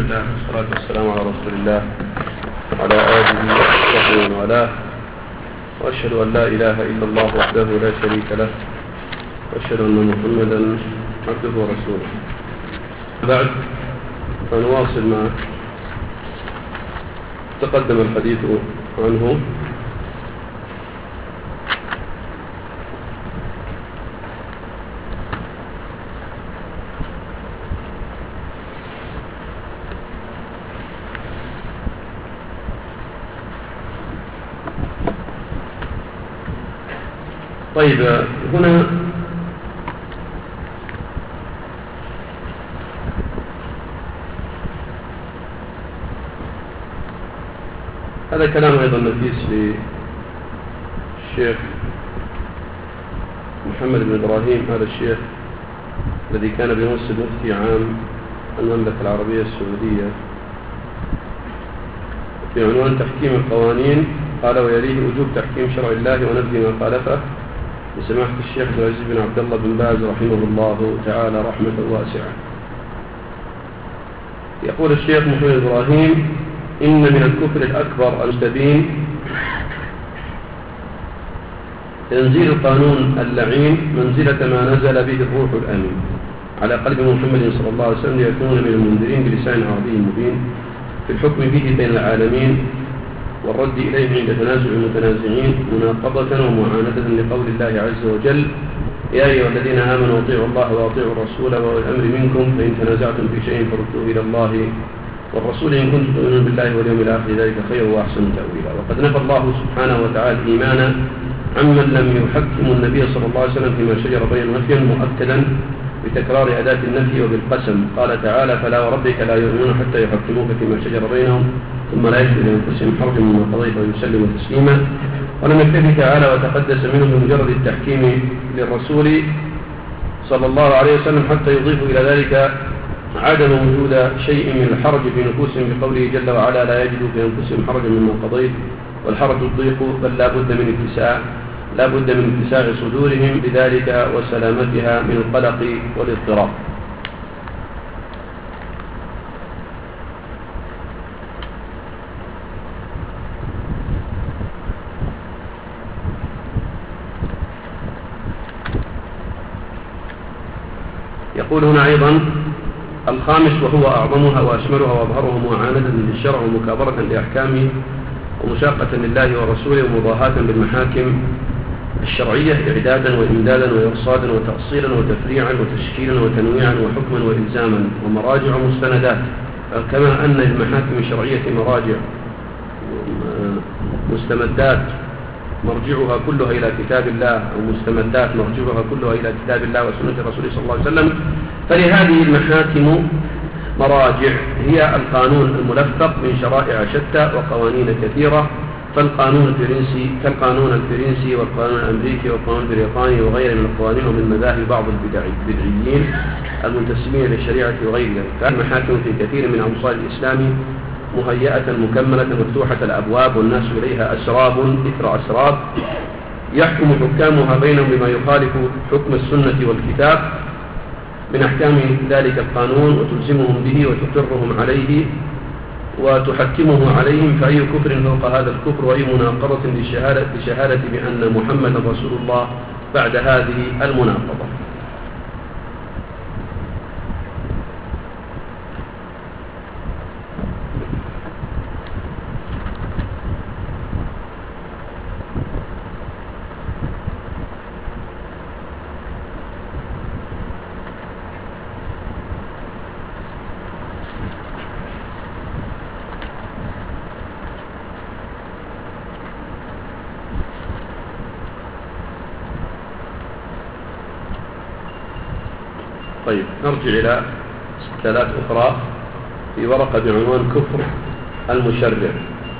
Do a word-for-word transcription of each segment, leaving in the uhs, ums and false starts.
الله والصلاة والسلام على رسول الله وعلى آله وصحبه ومن والاه، وأشهد أن لا إله إلا الله وحده لا شريك له، وأشهد أن محمدا عبده ورسوله. بعد فنواصل ما تقدم الحديث عنه. طيب، هنا هذا كلام أيضا نفيس للشيخ محمد بن إبراهيم، هذا الشيخ الذي كان بيمثل مفتي عام المملكة العربية السعودية، في عنوان تحكيم القوانين. قال: ويليه وجوب تحكيم شرع الله ونبذ ما خالفه، لسماحة الشيخ عبد العزيز بن عبد الله بن باز رحمه الله تعالى رحمة واسعة. يقول الشيخ محمد إبراهيم: إن من الكفر الأكبر المستبين تنزيل القانون اللعين منزلة ما نزل به الروح الأمين على قلب محمد صلى الله عليه وسلم ليكون من المنذرين بلسان عربي مبين في الحكم به بين العالمين والرد إليه عند تنازع المتنازعين، مناقضة ومعاندة لقول الله عز وجل: يا أيها الذين آمنوا اطيعوا الله وأطيعوا الرسول وأولي الأمر منكم فإن تنازعتم في شيء فردوه إلى الله والرسول إن كنتم تؤمنون بالله واليوم الآخر ذلك خير وأحسن تأويلا. وقد نفى الله سبحانه وتعالى الإيمان عمن لم يحكم النبي صلى الله عليه وسلم فيما شجر بينهم نفيا مؤكدا بتكرار أداة النفي وبالقسم. قال تعالى: فلا وربك لا يؤمنون حتى يحكموك فيما شجر بينهم ثم لا يجدوا لأنفسهم حرجا مما قضيت ويسلموا تسليما. ولم يكتفي تعالى وتقدس منه بمجرد التحكيم للرسول صلى الله عليه وسلم حتى يضيف إلى ذلك عدم وجود شيء من الحرج في نفوسهم بقوله جل وعلا: لا يجدوا في أنفسهم حرجا مما قضيت والحرج الضيق، بل لا بد من اتساع لا بد من اتساع صدورهم لذلك وسلامتها من القلق والاضطراب. يقول هنا أيضا: الخامس وهو أعظمها وأشملها وأظهرها معاندة للشرع ومكابرة لأحكامه ومشاقة لله ورسوله ومضاهاة بالمحاكم الشرعية إعدادا وإمدادا وإرصادا وتأصيلا وتفريعا وتشكيلا وتنويعا وحكما وإلزاما ومراجع ومستندات، كما أن المحاكم الشرعية مراجع مستمدات مرجعها كلها إلى كتاب الله أو مستمدات مرجعها كلها إلى كتاب الله وسنة الرسول صلى الله عليه وسلم. فلهذه المحاكم مراجع هي القانون الملفق من شرائع شتى وقوانين كثيرة، فالقانون الفرنسي كالقانون الفرنسي والقانون الأمريكي والقانون البريطاني وغيره من القوانين ومن مذاهب بعض البدعيين المنتسبين للشريعة وغير ذلك. فالمحاكم في كثير من أمصار الإسلام مهيئة مكملة مفتوحة الأبواب والناس إليها أسراب إثر أسراب، يحكم حكامها بينهم بما يخالف حكم السنة والكتاب من أحكام ذلك القانون وتلزمهم به وتقرهم عليه وتحكمه عليهم. فأي كفر فوق هذا الكفر وأي مناقضة للشهادة, لشهادة بأن محمد رسول الله بعد هذه المناقضة. طيب، نرجع إلى استدلالات أخرى في ورقة بعنوان كفر المشرع.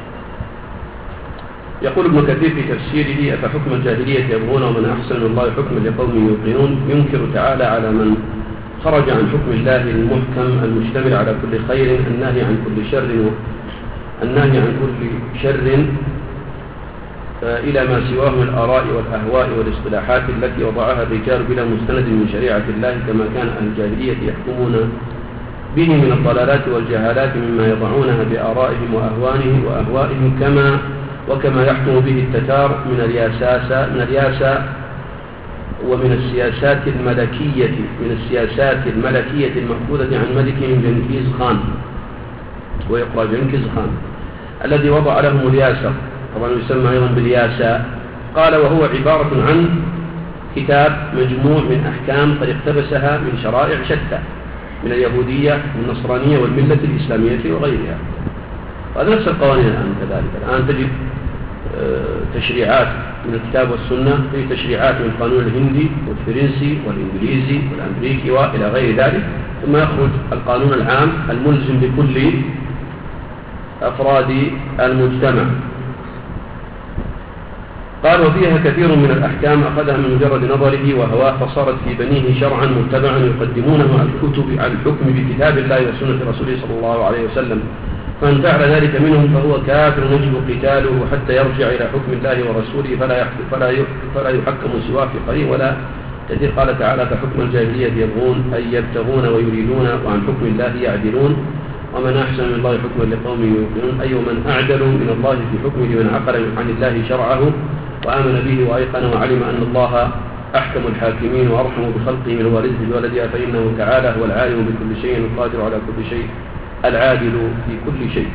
يقول ابن كثير في تفسيره: أفحكم الجاهلية يبغون ومن أحسن من الله حكما لقوم يوقنون. ينكر تعالى على من خرج عن حكم الله المحكم المشتمل على كل خير النهي عن كل شر النهي عن كل شر إلى ما سواه من الآراء والأهواء والاصطلاحات التي وضعها الرجال بلا مستند من شريعة الله، كما كان أهل الجاهلية يحكمون به من الضلالات والجهالات مما يضعونها بآرائهم وأهوانهم وأهوائهم كما وكما يحكم به التتار من الياساسة من الياسة ومن السياسات الملكية من السياسات الملكية المأخوذة عن ملكهم جنكيز خان، ويقرأ جنكيز خان الذي وضع لهم الياسة، طبعا يسمى أيضا بالياسة. قال وهو عبارة عن كتاب مجموع من أحكام قد اقتبسها من شرائع شتى من اليهودية والنصرانية والملة الإسلامية وغيرها. هذا نفس القوانين الآن كذلك. الآن تجد تشريعات من الكتاب والسنة، في تشريعات من القانون الهندي والفرنسي والإنجليزي والأمريكي وإلى غير ذلك، ثم يخرج القانون العام الملزم لكل أفراد المجتمع. قال وفيها كثير من الأحكام أخذها من مجرد نظره وهواه، فصارت في بنيه شرعا متبعا يقدمونه على الكتب على الحكم بكتاب الله وسنة رسوله صلى الله عليه وسلم، فمن فعل ذلك منهم فهو كافر يجب قتاله حتى يرجع إلى حكم الله ورسوله فلا فلا فلا يحكم سواه في قريب ولا كثير. قال تعالى فحكم الجاهلية يبغون أي يبتغون ويريدون وعن حكم الله يعدلون ومن أحسن من الله حكما لقوم يوقنون، أي ومن أعدل من الله في حكمه من عقل عن الله شرعه وآمن به وأيقن وعلم أن الله أحكم الحاكمين وأرحم بخلقه من والده بولدها، فإنه تعالى هو العالم بكل شيء القادر على كل شيء العادل في كل شيء.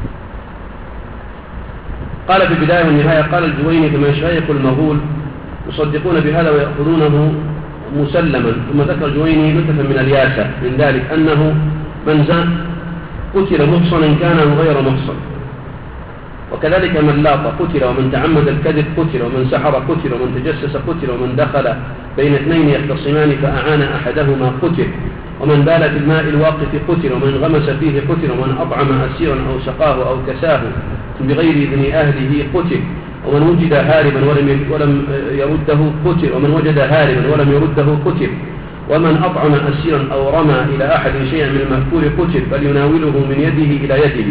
قال في البداية والنهاية قال الجويني كما شيخ المغول يصدقون بهذا ويأخذونه مسلما. ثم ذكر الجويني نكتة من الياسة من ذلك أنه من زان قتل محصنا كان أو غير محصن، وكذلك من لاط قتل، ومن تعمد الكذب قتل، ومن سحر قتل، ومن تجسس قتل، ومن دخل بين اثنين يختصمان فأعان أحدهما قتل، ومن بال في الماء الواقف قتل، ومن غمس فيه قتل، ومن أطعم أسيرا أو سقاه أو كساه بغير إذن أهله قتل، ومن وجد هاربا ولم ولم يرده قتل، ومن وجد هاربا ولم يرده قتل، ومن أطعم أسيرا أو رمى إلى أحد شيئا من المذكور قتل فليناوله من يده إلى يده،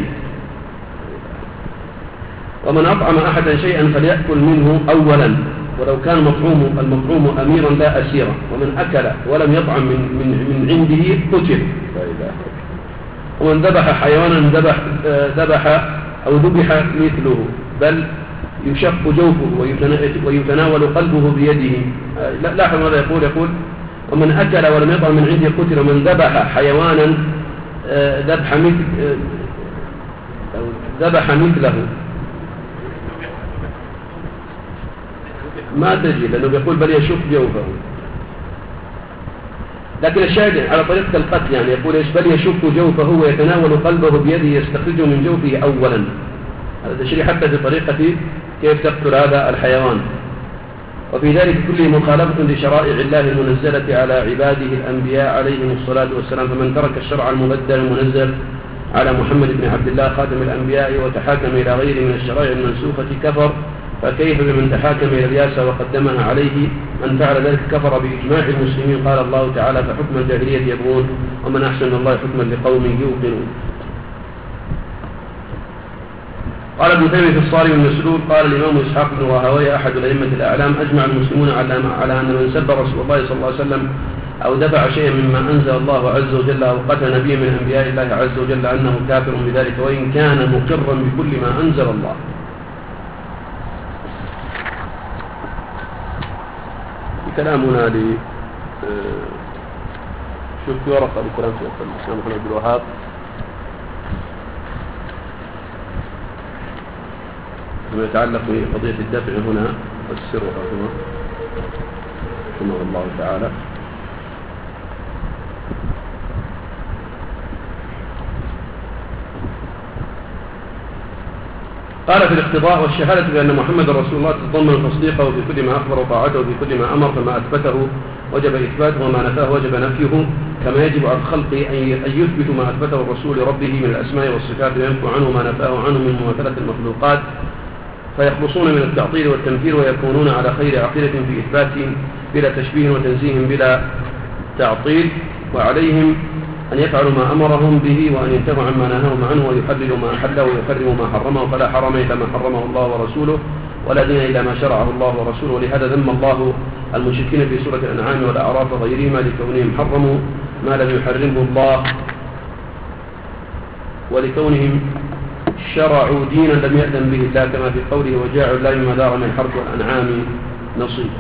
ومن أطعم أحدا شيئا فليأكل منه أولا ولو كان مطعوم المطعوم أميرا لا أسيرا، ومن أكل ولم يطعم من, من, من عنده قتل، ومن ذبح حيوانا ذبح, ذبح أو ذبح مثله بل يشق جوفه ويتناول قلبه بيده. لاحظ ماذا يقول يقول ومن أكل ولم يطعم من عنده قتل، ومن ذبح حيوانا ذبح مثل ذبح مثله ما تجي، لأنه يقول بل يشق جوفه، لكن الشاهد على طريقة القتل يعني يقول إيش بل يشق جوفه ويتناول قلبه بيده يستخرجه من جوفه أولا. هذا تشريح حتى في طريقة كيف تقتل هذا الحيوان. وفي ذلك كله مخالفة لشرائع الله المنزلة على عباده الأنبياء عليهم الصلاة والسلام، فمن ترك الشرع المبدل المنزل على محمد بن عبد الله خاتم الأنبياء وتحاكم إلى غيره من الشرائع المنسوخة كفر، فكيف بمن تحاكم إلى الياسة وقدمها عليه؟ من فعل ذلك كفر بإجماع المسلمين. قال الله تعالى فحكم الجاهلية يبغون ومن أحسن الله حكما لقوم يوقنون. قال ابن تيمية في الصارم المسلول قال الإمام إسحاق بن راهويه أحد الأئمة الأعلام أجمع المسلمون على أن من سب رسول الله صلى الله عليه وسلم أو دفع شيئا مما أنزل الله عز وجل أو قتل نبيا من أنبياء الله عز وجل أنه كافر بذلك وإن كان مقرا بكل ما أنزل الله. كلامنا ل شوف ورقة بكلام شيخ الإسلام محمد بن الوهاب فيما يتعلق بقضية الدفع هنا والسر رحمه رحمه الله تعالى. قال في الاقتضاء والشهادة بأن محمد رسول الله تتضمن تصديقه في كل ما أخبر وطاعته في كل ما أمر، فما أثبته وجب إثباته وما نفاه وجب نفيه، كما يجب على الخلق أن يثبتوا ما أثبته الرسول لربه من الأسماء والصفات وينفوا عنه ما نفاه عنه من مماثلة المخلوقات، فيخلصون من التعطيل والتمثيل ويكونون على خير عقيدة في إثبات بلا تشبيه وتنزيه بلا تعطيل، وعليهم أن يفعلوا ما أمرهم به وأن ينتهوا عما نهاهم عنه ويحللوا ما أحله ويحرموا ما حرمه، فلا حرم إلا ما حرمه الله ورسوله ولا دين إلا ما شرعه الله ورسوله. ولهذا ذم الله المشركين في سورة الأنعام والأعراف وغيرهما لكونهم حرموا ما لم يحرمه الله ولكونهم شرعوا دينا لم يأذن به الله كما في قوله وجاعوا الله مما دار من الحرث والأنعام نصيبا.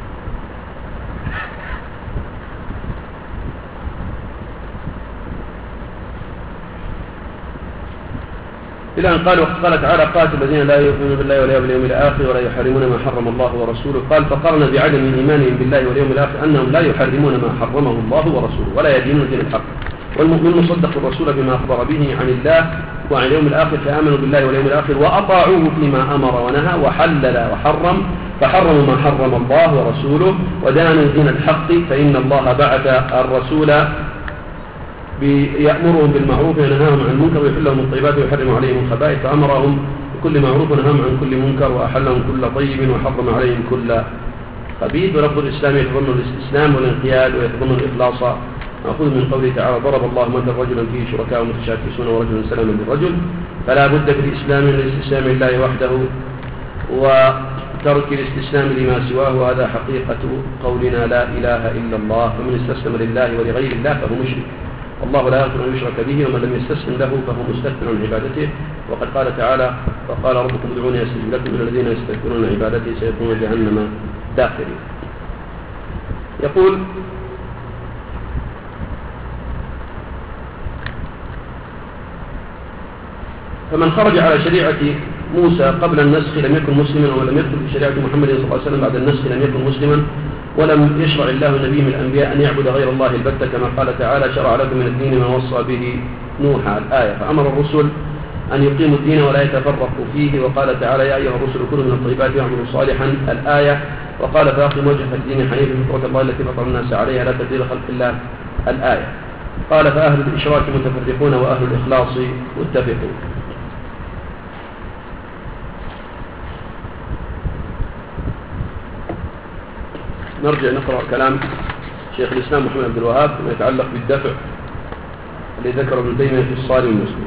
إلى أن قال وقال تعالى قاتل الذين لا يؤمنون بالله واليوم الآخر ولا يحرمون ما حرم الله ورسوله. قال فقرن بعدم إيمانهم بالله واليوم الآخر أنهم لا يحرمون ما حرمه الله ورسوله ولا يدينون دين الحق. والمؤمن صدق الرسول بما أخبر به عن الله وعن اليوم الآخر فآمنوا بالله واليوم الآخر وأطاعوه فيما أمر ونهى وحلل وحرم فحرموا ما حرم الله ورسوله ودانوا دين الحق فإن الله بعث الرسول يأمرهم بالمعروف وينهاهم عن المنكر ويحل لهم الطيبات ويحرم عليهم الخبائث فأمرهم بكل معروف ونهاهم عن كل منكر وأحل لهم كل طيب وحرم عليهم كل خبيث. ولفظ الإسلام يتضمن الاستسلام والانقياد ويتضمن الإخلاص مأخوذ من قوله تعالى ضرب الله مثلا رجلا فيه شركاء متشاكسون ورجلا سلما للرجل. فلا بد في الإسلام من الاستسلام لله وحده وترك الاستسلام لما سواه وهذا حقيقة قولنا لا إله إلا الله. فمن استسلم لله ولغير الله فهو مشرك والله لا يغفر أن يشرك به ومن لم يستسلم له فهو مستكبر عن عبادته. وقد قال تعالى وقال ربكم ادعوني أستجب لكم من الذين يستكبرون عن عبادته سيكونون جهنم داخلين. يقول فمن خرج على شريعة موسى قبل النسخ لم يكن مسلما ومن لم يدخل في شريعة محمد صلى الله عليه وسلم بعد النسخ لم يكن مسلما ولم يشرع الله نبي من الأنبياء أن يعبد غير الله البتة كما قال تعالى شرع لكم من الدين ما وصى به نوح الآية. فأمر الرسل أن يقيموا الدين ولا يتفرقوا فيه وقال تعالى يا أيها الرسل كلوا من الطيبات واعملوا صالحا الآية. وقال فأقم وجهك الدين حنيفا فطرة الله التي فطر الناس عليها لا تبديل خلق الله الآية. قال فأهل الإشراك متفرقون وأهل الإخلاص متفقون. نرجع نقرأ كلام شيخ الإسلام محمد عبد الوهاب فيما يتعلق بالدفع الذي ذكر ابن تيمية في الصارم المسلم.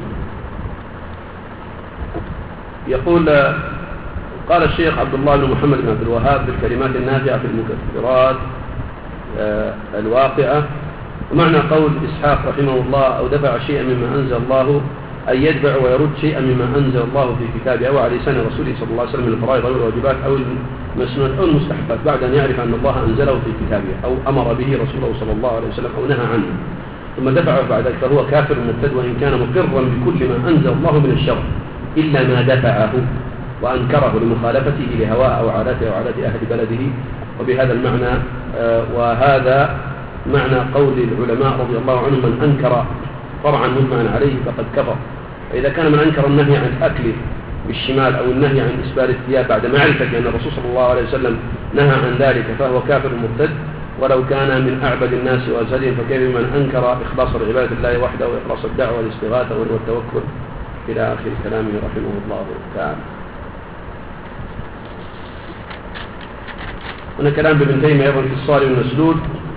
يقول قال الشيخ عبد الله بن محمد بن عبد الوهاب بالكلمات النافعة في المكفرات الواقعة. ومعنى قول إسحاق رحمه الله أو دفع شيئا مما أنزل الله أن يدفع ويرد شيئا مما أنزل الله في كتابه أو على لسان رسوله صلى الله عليه وسلم من الفرائض أو الواجبات أو المسنونات أو المستحبات بعد أن يعرف أن الله أنزله في كتابه أو أمر به رسوله صلى الله عليه وسلم أو نهى عنه ثم دفع بعد ذلك فهو كافر مرتد وإن كان مقرا بكل ما أنزل الله من الشرع إلا ما دفعه وأنكره لمخالفته لهواه أو عاداته أو عادات أهل بلده. وبهذا المعنى آه وهذا معنى قول العلماء رضي الله عنهم من أنكر فرعا مجمعا عليه فقد كفر. فإذا كان من أنكر النهي عن الأكل بالشمال أو النهي عن إسبال الثياب بعد معرفة أن الرسول صلى الله عليه وسلم نهى عن ذلك فهو كافر مرتد ولو كان من أعبد الناس وأزهدهم. فكيف من أنكر إخلاص العبادة لله وحده وإخلاص الدعوة والاستغاثة والتوكل إلى آخر كلامه رحمه الله تعالى. هنا كلام ابن تيمية أيضا في الصارم المسدود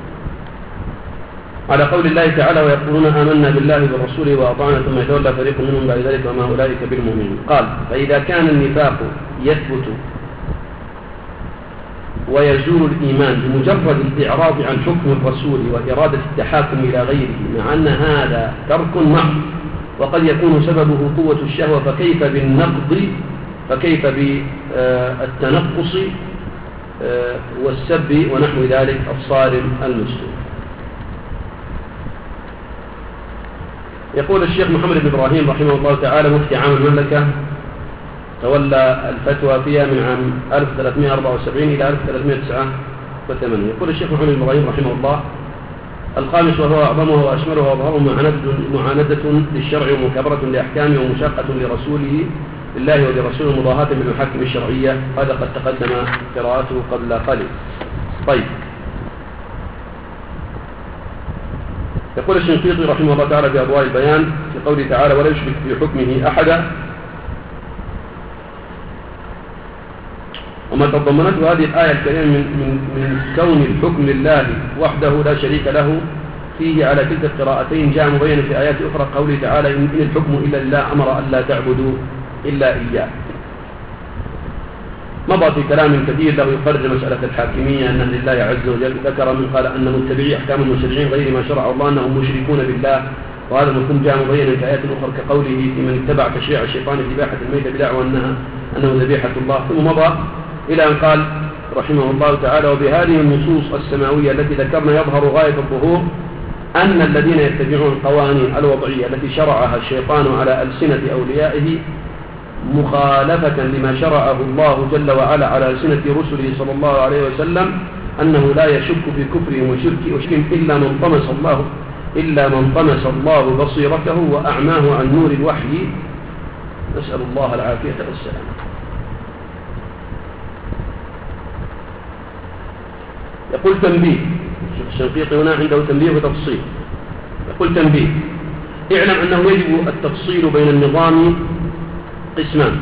على قول الله تعالى ويقولون آمنا بالله ورسوله وأطعنا ثم يتولى فريق منهم بعد ذلك وما أولئك بالمؤمنين. قال فإذا كان النفاق يثبت ويزول الإيمان بمجرد الإعراض عن حكم الرسول وإرادة التحاكم إلى غيره مع أن هذا ترك محض وقد يكون سببه قوة الشهوة فكيف بالنقض فكيف بالتنقص والسب ونحو ذلك الصارم المسلم. يقول الشيخ محمد بن إبراهيم رحمه الله تعالى مفتي عام المملكة تولى الفتوى فيها من عام ألف وثلاثمائة وأربعة وسبعين إلى ألف وثلاثمائة وتسعة وثمانين. يقول الشيخ محمد بن إبراهيم رحمه الله الخامس وهو أعظمه وأشمله وأظهره معاندة للشرع ومكابرة لأحكامه ومشاقة لرسوله لله ولرسوله مضاهاة بالمحاكم الشرعية. هذا قد تقدم قراءته قبل قليل. طيب يقول الشنقيطي رحمه الله تعالى في أضواء البيان في قوله تعالى ولا يشرك في حكمه أحدا وما تضمنته هذه الآية الكريمة من, من, من كون الحكم لله وحده لا شريك له فيه على كلتا القراءتين جاء مبينا في آيات أخرى قوله تعالى إن الحكم إلا لله أمر أن لا تعبدوا إلا إياه. مضى في كلام كثير له يقرر مسألة الحاكمية أنها لله عز وجل. ذكر من قال أن متبعي أحكام المشرعين غير ما شرع الله أنهم مشركون بالله وهذا المفهوم جاء مبينا في آيات أخرى كقوله في من اتبع تشريع الشيطان في ذبيحة الميتة بدعوى أنها أنه ذبيحة الله. ثم مضى إلى أن قال رحمه الله تعالى: وبهذه النصوص السماوية التي ذكرنا يظهر غاية الظهور أن الذين يتبعون القوانين الوضعية التي شرعها الشيطان على ألسنة أوليائه مخالفة لما شرعه الله جل وعلا على ألسنة رسله صلى الله عليه وسلم أنه لا يشك في كفرهم وشركهم إلا من طمس الله إلا من طمس الله بصيرته وأعماه عن نور الوحي، نسأل الله العافية والسلام. يقول تنبيه الشيخ الشنقيطي هنا عنده تنبيه وتفصيل. يقول تنبيه: اعلم أنه يجب التفصيل بين النظام قسمان: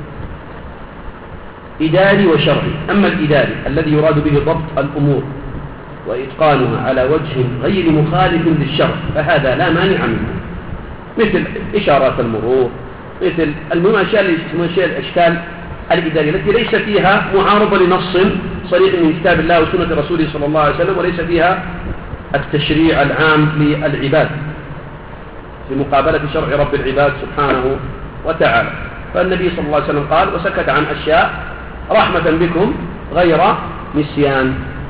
إداري وشرعي. أما الإداري الذي يراد به ضبط الأمور وإتقانها على وجه غير مخالف للشرع فهذا لا مانع منه، مثل إشارات المرور، مثل الماشياء الأشكال الإدارية التي ليس فيها معارضة لنص صريح من كتاب الله وسنة رسوله صلى الله عليه وسلم، وليس فيها التشريع العام للعباد في مقابلة شرع رب العباد سبحانه وتعالى. فالنبي صلى الله عليه وسلم قال: وسكت عن أشياء رحمة بكم غير نسيان.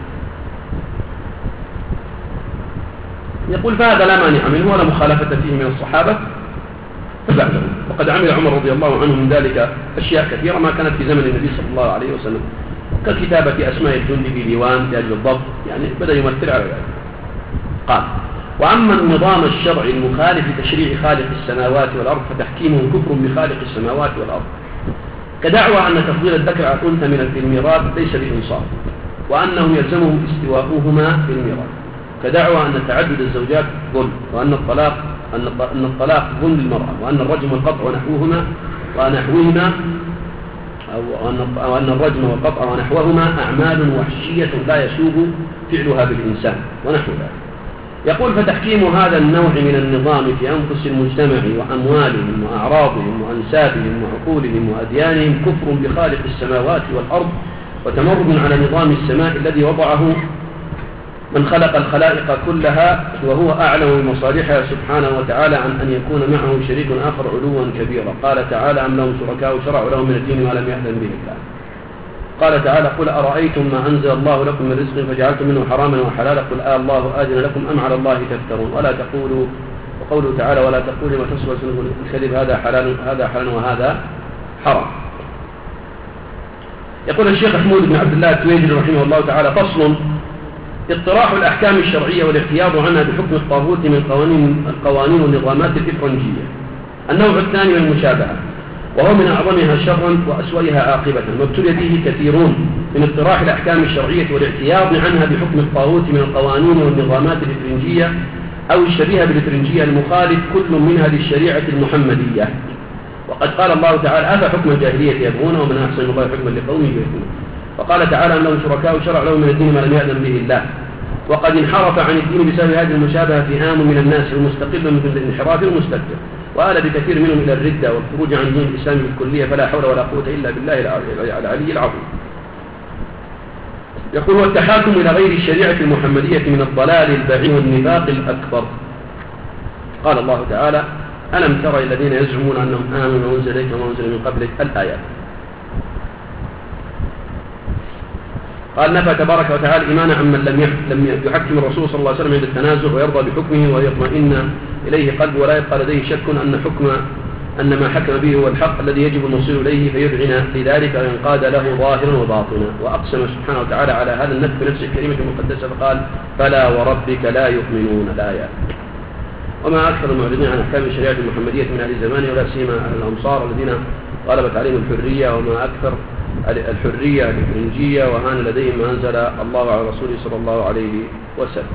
يقول: فهذا لا مانع منه ولا مخالفة فيه من الصحابة فبعدهم، وقد عمل عمر رضي الله عنه من ذلك أشياء كثيرة ما كانت في زمن النبي صلى الله عليه وسلم، ككتابة أسماء الجند في ديوان لأجل الضبط، يعني بدأ يمثل على ذلك. قال: وأما النظام الشرعي المخالف لتشريع خالق السماوات والأرض فتحكيمه كفر بخالق السماوات والأرض، كدعوى أن تفضيل الذكر على الأنثى من في الميراث ليس بإنصاف، وأنهم يلزمهم استواؤهما في الميراث، كدعوى أن تعدد الزوجات ظلم، وأن الطلاق أن الطلاق ظلم للمرأة، وأن الرجم والقطع ونحوهما ونحوهما أو أن الرجم والقطع ونحوهما أعمال وحشية لا يسوغ فعلها بالإنسان ونحو ذلك. يقول: فتحكيم هذا النوع من النظام في أنفس المجتمع وأموالهم وأعراضهم وأنسابهم وعقولهم وأديانهم كفر بخالق السماوات والأرض وتمرد على نظام السماء الذي وضعه من خلق الخلائق كلها وهو أعلم بمصالحها سبحانه وتعالى عن أن يكون معه شريك آخر علوا كبيرا. قال تعالى: أم لهم شركاء شرعوا لهم من الدين ما لم يأذن به الله. قال تعالى: قل أرأيتم ما أنزل الله لكم من رزق فجعلتم منه حراما وحلالا قل آه الله آذن لكم أم على الله تفترون ولا تقولوا. وقوله تعالى: ولا تقولوا ما تصف الكذب هذا حلال هذا حلال وهذا حرام. يقول الشيخ حمود بن عبد الله التويجري رحمه الله تعالى: فصل: اقتراح الأحكام الشرعية والاحتياط عنها بحكم الطاغوت من القوانين, القوانين والنظامات الإفرنجية. النوع الثاني من المشابهة، وهو من أعظمها شرا وأسوأها عاقبة، وابتلي به كثيرون من اقتراح الأحكام الشرعية والاحتياط عنها بحكم الطاغوت من القوانين والنظامات الإفرنجية أو الشبيهة بالإفرنجية المخالف كل منها للشريعة المحمدية. وقد قال الله تعالى: أفحكم الجاهلية يبغون ومن أحسن الله حكما لقوم يؤمنون. وقال تعالى: أم لهم شركاء شرع لهم من الدين ما لم يأذن به الله. وقد انحرف عن الدين بسبب هذه المشابهة فئام من الناس المستقل من الانحراف المستكبر، وآل بكثير منهم إلى الردة والخروج عن دين الإسلام بالكلية، فلا حول ولا قوة إلا بالله العلي العظيم. يقول: والتحاكم إلى غير الشريعة المحمدية من الضلال البعيد والنفاق الأكبر. قال الله تعالى: ألم تر الذين يزعمون أنهم آمنوا وأنزل إليك وما أنزل من قبلك الآيات. قال: نفى تبارك وتعالى الإيمان عمن لم يحكم الرسول صلى الله عليه وسلم عند التنازع ويرضى بحكمه ويطمئن إليه قلبه ولا يبقى لديه شك أن حكم أن ما حكم به هو الحق الذي يجب المصير إليه فيذعن لذلك وينقاد له ظاهرا وباطنا. وأقسم سبحانه وتعالى على هذا النفي بنفسه الكريمة المقدسة فقال: فلا وربك لا يؤمنون الآيات. وما أكثر المعرضين عن أحكام الشريعة المحمدية من أهل الزمان ولا سيما أهل الأمصار الذين غلبت عليهم الحرية، وما أكثر الحرية الإفرنجية وهان لديهم ما أنزل الله على رسوله صلى الله عليه وسلم.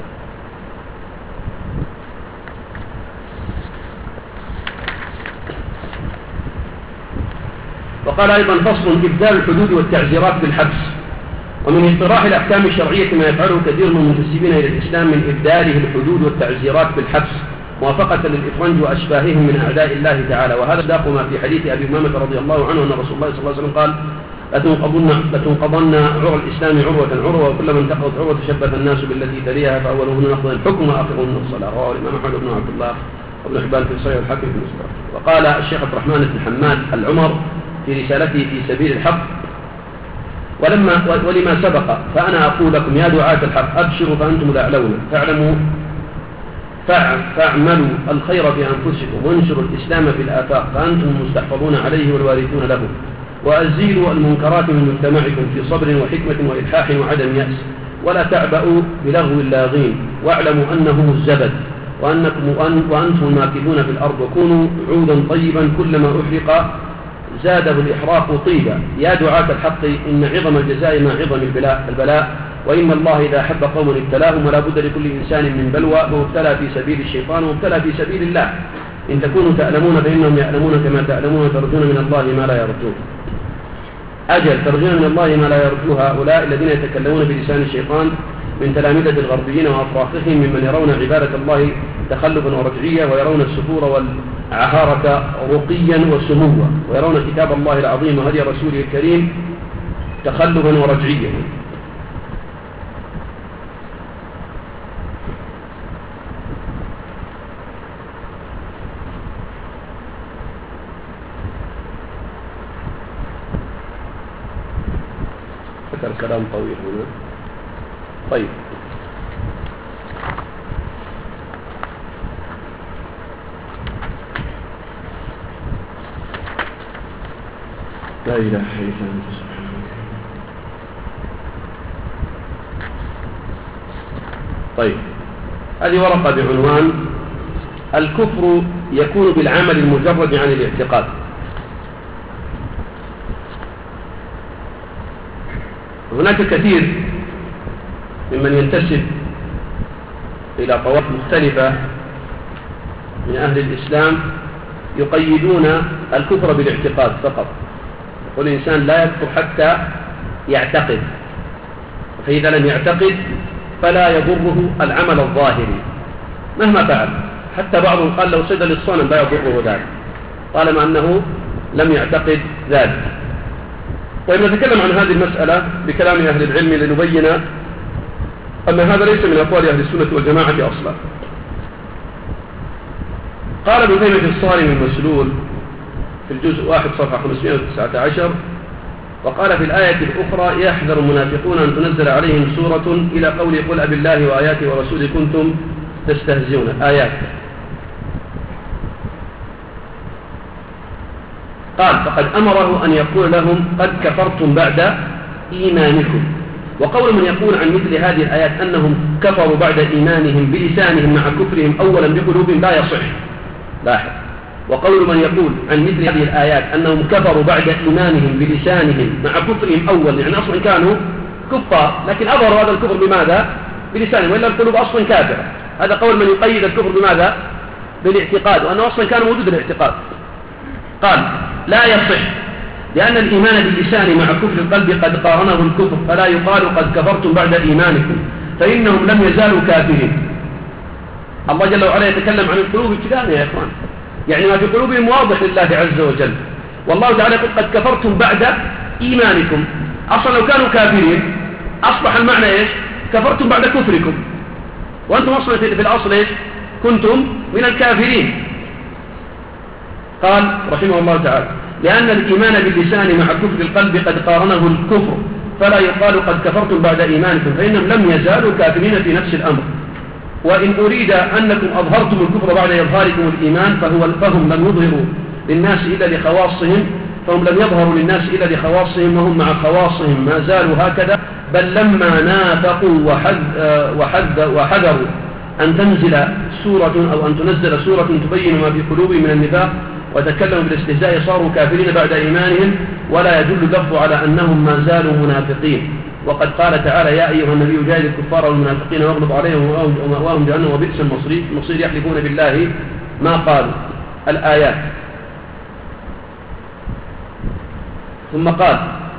وقال أيضا: فصل: إبدال الحدود والتعزيرات بالحبس. ومن اقتراح الأحكام الشرعية ما يفعله كثير من المنتسبين إلى الإسلام من إبداله الحدود والتعزيرات بالحبس موافقة للإفرنج وأشباههم من أعداء الله تعالى. وهذا مصداق ما في حديث أبي أمامة رضي الله عنه أن رسول الله صلى الله عليه وسلم قال: لتنقضن عرى الإسلام عروة عروة وكل من انتقضت عروة تشبث الناس بالتي تليها فأولهن نقضا الحكم وآخرهن الصلاة. رواه الإمام أحمد بن عبد الله وابن حبان في صحيح الحاكم في المستدرك. وقال الشيخ عبد الرحمن بن حماد العمر في رسالته في سبيل الحق: ولما ولما سبق فأنا أقول لكم يا دعاة الحق أبشروا فأنتم الأعلون، فاعلموا فاعملوا الخير في أنفسكم وانشروا الإسلام في الآفاق فأنتم المستحفظون عليه والوارثون له، وأزيلوا المنكرات من مجتمعكم في صبر وحكمة وإلحاح وعدم يأس، ولا تعبأوا بلغو اللاغين، واعلموا أنهم الزبد وأنكم وأنتم الماكثون في الأرض، وكونوا عودا طيبا كلما أحرق زاده الإحراق طيبا. يا دعاة الحق إن عظم الجزاء مع عظم البلاء, البلاء وإن الله إذا أحب قوما ابتلاهم، ولا بد لكل إنسان من بلوى، ومبتلى في سبيل الشيطان ومبتلى في سبيل الله. إن تكونوا تألمون فإنهم يألمون كما تألمون، ترجون من الله ما لا يرجون. أجل ترجون من الله ما لا يرجو هؤلاء الذين يتكلمون بلسان الشيطان من تلامذة الغربيين وأفراخهم، ممن يرون عبادة الله تخلفا ورجعية، ويرون السفور والعهارة رقيا وسموا، ويرون كتاب الله العظيم وهدي رسوله الكريم تخلفا ورجعيا. ذكر كلام طويل هنا. طيب لا إله إلا أنت سبحانك. طيب هذه ورقة بعنوان الكفر يكون بالعمل المجرد عن الاعتقاد. هناك كثير ممن ينتسب إلى طوائف مختلفة من أهل الإسلام يقيدون الكفر بالاعتقاد فقط. يقول الإنسان لا يكفر حتى يعتقد، فإذا لم يعتقد فلا يضره العمل الظاهري مهما فعل. حتى بعضهم قال لو سجد للصنم لا يضره ذلك طالما أنه لم يعتقد ذلك. طيب نتكلم عن هذه المسألة بكلام أهل العلم لنبين أن هذا ليس من أقوال أهل السنة والجماعة أصلا. قال ابن تيمية في الصارم المسلول في الجزء واحد صفحة خمسمائة وتسعة عشر: وقال في الآية الأخرى: يحذر المنافقون أن تنزل عليهم سورة إلى قول قل أب الله وآياته ورسوله كنتم تستهزئون. آيات. قال فقد أمره أن يقول لهم قد كفرتم بعد إيمانكم. وقول من يقول عن مثل هذه الآيات أنهم كفروا بعد إيمانهم بلسانهم مع كفرهم أولا بقلوبهم لا يصح. لاحظ. وقول من يقول عن مثل هذه الآيات أنهم كفروا بعد إيمانهم بلسانهم مع كفرهم أولا، يعني أصلا كانوا كفار لكن أظهروا هذا الكفر بماذا؟ بلسانهم، وإلا القلوب أصلا كافرة. هذا قول من يقيد الكفر بماذا؟ بالاعتقاد، وأنه أصلا كان موجود الاعتقاد. قال لا يصح لأن الإيمان باللسان مع كفر القلب قد قارنه الكفر، فلا يقال قد كفرتم بعد إيمانكم، فإنهم لم يزالوا كافرين. الله جل وعلا يتكلم عن القلوب ابتداء يا إخوان، يعني ما في قلوبهم واضح لله عز وجل. والله تعالى يقول قد كفرتم بعد إيمانكم. أصلا لو كانوا كافرين أصبح المعنى إيش؟ كفرتم بعد كفركم، وأنتم أصلا في الأصل إيش؟ كنتم من الكافرين. قال رحمه الله تعالى لأن الإيمان باللسان مع كفر القلب قد قارنه الكفر، فلا يقال قد كفرتم بعد إيمانكم، فإنهم لم يزالوا كافرين في نفس الأمر. وإن أريد أنكم أظهرتم الكفر بعد إظهاركم الإيمان فهو فهم لم يظهروا للناس إلا لخواصهم فهم لم يظهروا للناس إلا لخواصهم، وهم مع خواصهم ما زالوا هكذا، بل لما نافقوا وحذ وحذ وحذروا أن تنزل سورة أو أن تنزل سورة تبين ما في قلوبهم من النفاق وتكلموا بالاستهزاء صاروا كافرين بعد إيمانهم، ولا يدل اللفظ على أنهم ما زالوا منافقين. وقد قال تعالى يا أيها النبي جاهد الكفار والمنافقين واغلظ عليهم ومأواهم جهنم وبئس المصير، المصير يحلفون بالله ما قالوا. الآيات. ثم قال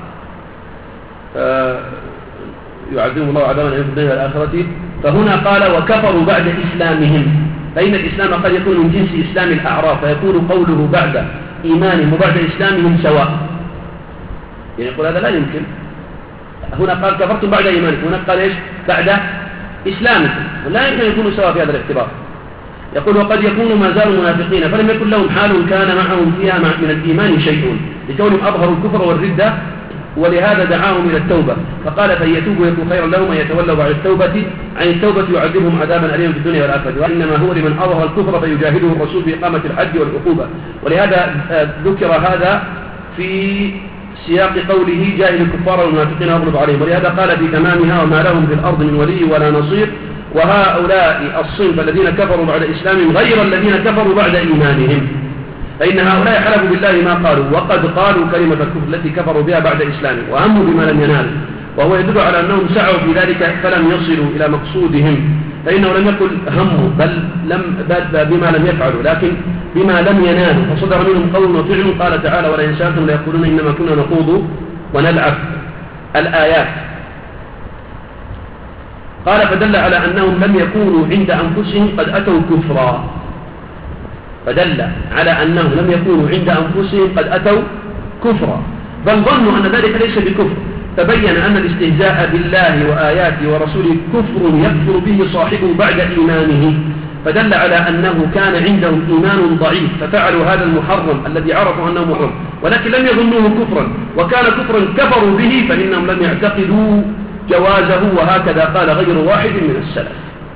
آه يعذبهم الله عذابا أليما في الدنيا والآخرة، فهنا قال وكفروا بعد إسلامهم، فإن الإسلام قد يكون من جنس إسلام الأعراف، فيكون قوله بعد إيمانهم وبعد إسلامهم سواء. يعني يقول هذا لا يمكن. هنا قال كفرتم بعد إيمانكم، هنا قال إيش؟ بعد إسلامكم، لا يمكن يكونوا سواء في هذا الاعتبار. يقول وقد يكونوا ما زالوا منافقين فلم يكن لهم حال كان معهم فيها من الإيمان شيء لكونهم أظهروا الكفر والردة ولهذا دعاهم إلى التوبة فقال فإن يتوبوا يكون خيرا لهم أن يتولوا بعد التوبة عن التوبة يعذبهم عذابا أليما في الدنيا والآخرة وإنما هو لمن أظهر الكفر فيجاهده الرسول في إقامة الحج والعقوبة ولهذا ذكر هذا في سياق قوله جاهد الكفار والمنافقين واغلب عليهم ولهذا قال في تمامها وما لهم في الأرض من ولي ولا نصير وهؤلاء الصنف الذين كفروا بعد إسلامهم غير الذين كفروا بعد إيمانهم فإن هؤلاء حلفوا بالله ما قالوا وقد قالوا كلمة الكفر التي كفروا بها بعد إسلامهم وهموا بما لم ينالوا وهو يدل على أنهم سعوا في ذلك فلم يصلوا إلى مقصودهم فإنه لم يقل هموا بل, لم بل بما لم يفعلوا لكن بما لم ينالوا فصدر منهم قول وفعل قال تعالى ولئن سألتم ليقولون إنما كنا نخوض ونلعب الآيات قال فدل على أنهم لم يكونوا عند أنفسهم قد أتوا كفرا فدل على أنهم لم يكونوا عند أنفسهم قد أتوا كفرا بل ظنوا أن ذلك ليس بكفر تبين أن الاستهزاء بالله وآياته ورسوله كفر يكفر به صاحبه بعد إيمانه فدل على أنه كان عندهم إيمان ضعيف ففعلوا هذا المحرم الذي عرفوا أنه محرم ولكن لم يظنوه كفرا وكان كفرا كفروا به فإنهم لم يعتقدوا جوازه وهكذا قال غير واحد من السلف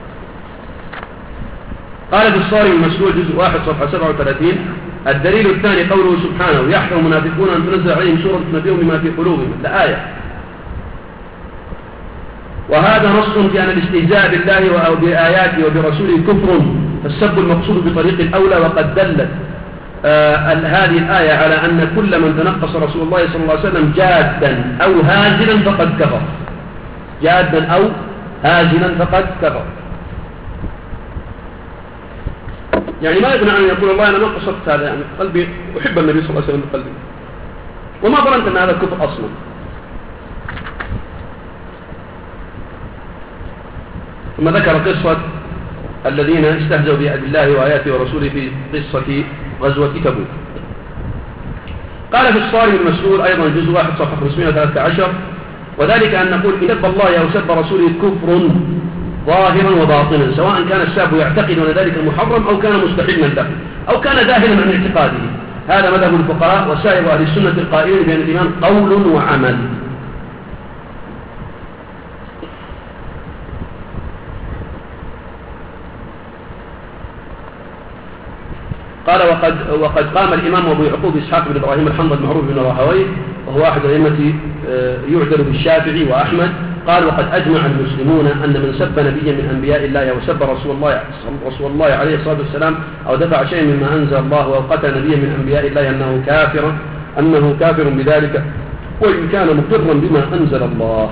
قال في الصارم المسلول جزء واحد صفحة سبعة وثلاثين الدليل الثاني قوله سبحانه يحذر المنافقون أن تنزل عليهم سورة تنبئهم بما في قلوبهم الآية وهذا نص في أن الاستهزاء بالله أو بآياته وبرسوله كفر فالسب المقصود بطريق الأولى وقد دلت آه هذه الآية على أن كل من تنقص رسول الله صلى الله عليه وسلم جادا أو هازلا فقد كفر جادا أو هازلا فقد كفر يعني ما يبنى أن يقول الله أنا ما قصدت هذا يعني قلبي أحب النبي صلى الله عليه وسلم بقلبي وما ظننت أن هذا الكفر أصلا ثم ذكر قصة الذين استهزوا بالله وآياته ورسوله في قصة غزوة تبوك قال في الصارم المسؤول أيضا جزء واحد صفحة خمسمائة وثلاثة عشر وذلك أن نقول إن سب الله أو سب رسوله كفر ظاهرا وباطنا سواء كان الساب يعتقد أن ذلك محرم أو كان مستحلا له أو كان ذاهلا عن اعتقاده هذا مذهب الفقهاء وسائر أهل السنة القائلين بأن الإيمان قول وعمل قال وقد, وقد قام الإمام أبو يعقوب إسحاق بن إبراهيم الحنظل المعروف بن راهويه وهو أحد الأئمة يعدل بالشافعي وأحمد قال وقد أجمع المسلمون أن من سب نبيا من أنبياء الله أو سب رسول الله, رسول الله عليه الصلاة والسلام أو دفع شيئا مما أنزل الله أو قتل نبيا من أنبياء الله أنه كافر أنه كافر بذلك وإن كان مقرا بما أنزل الله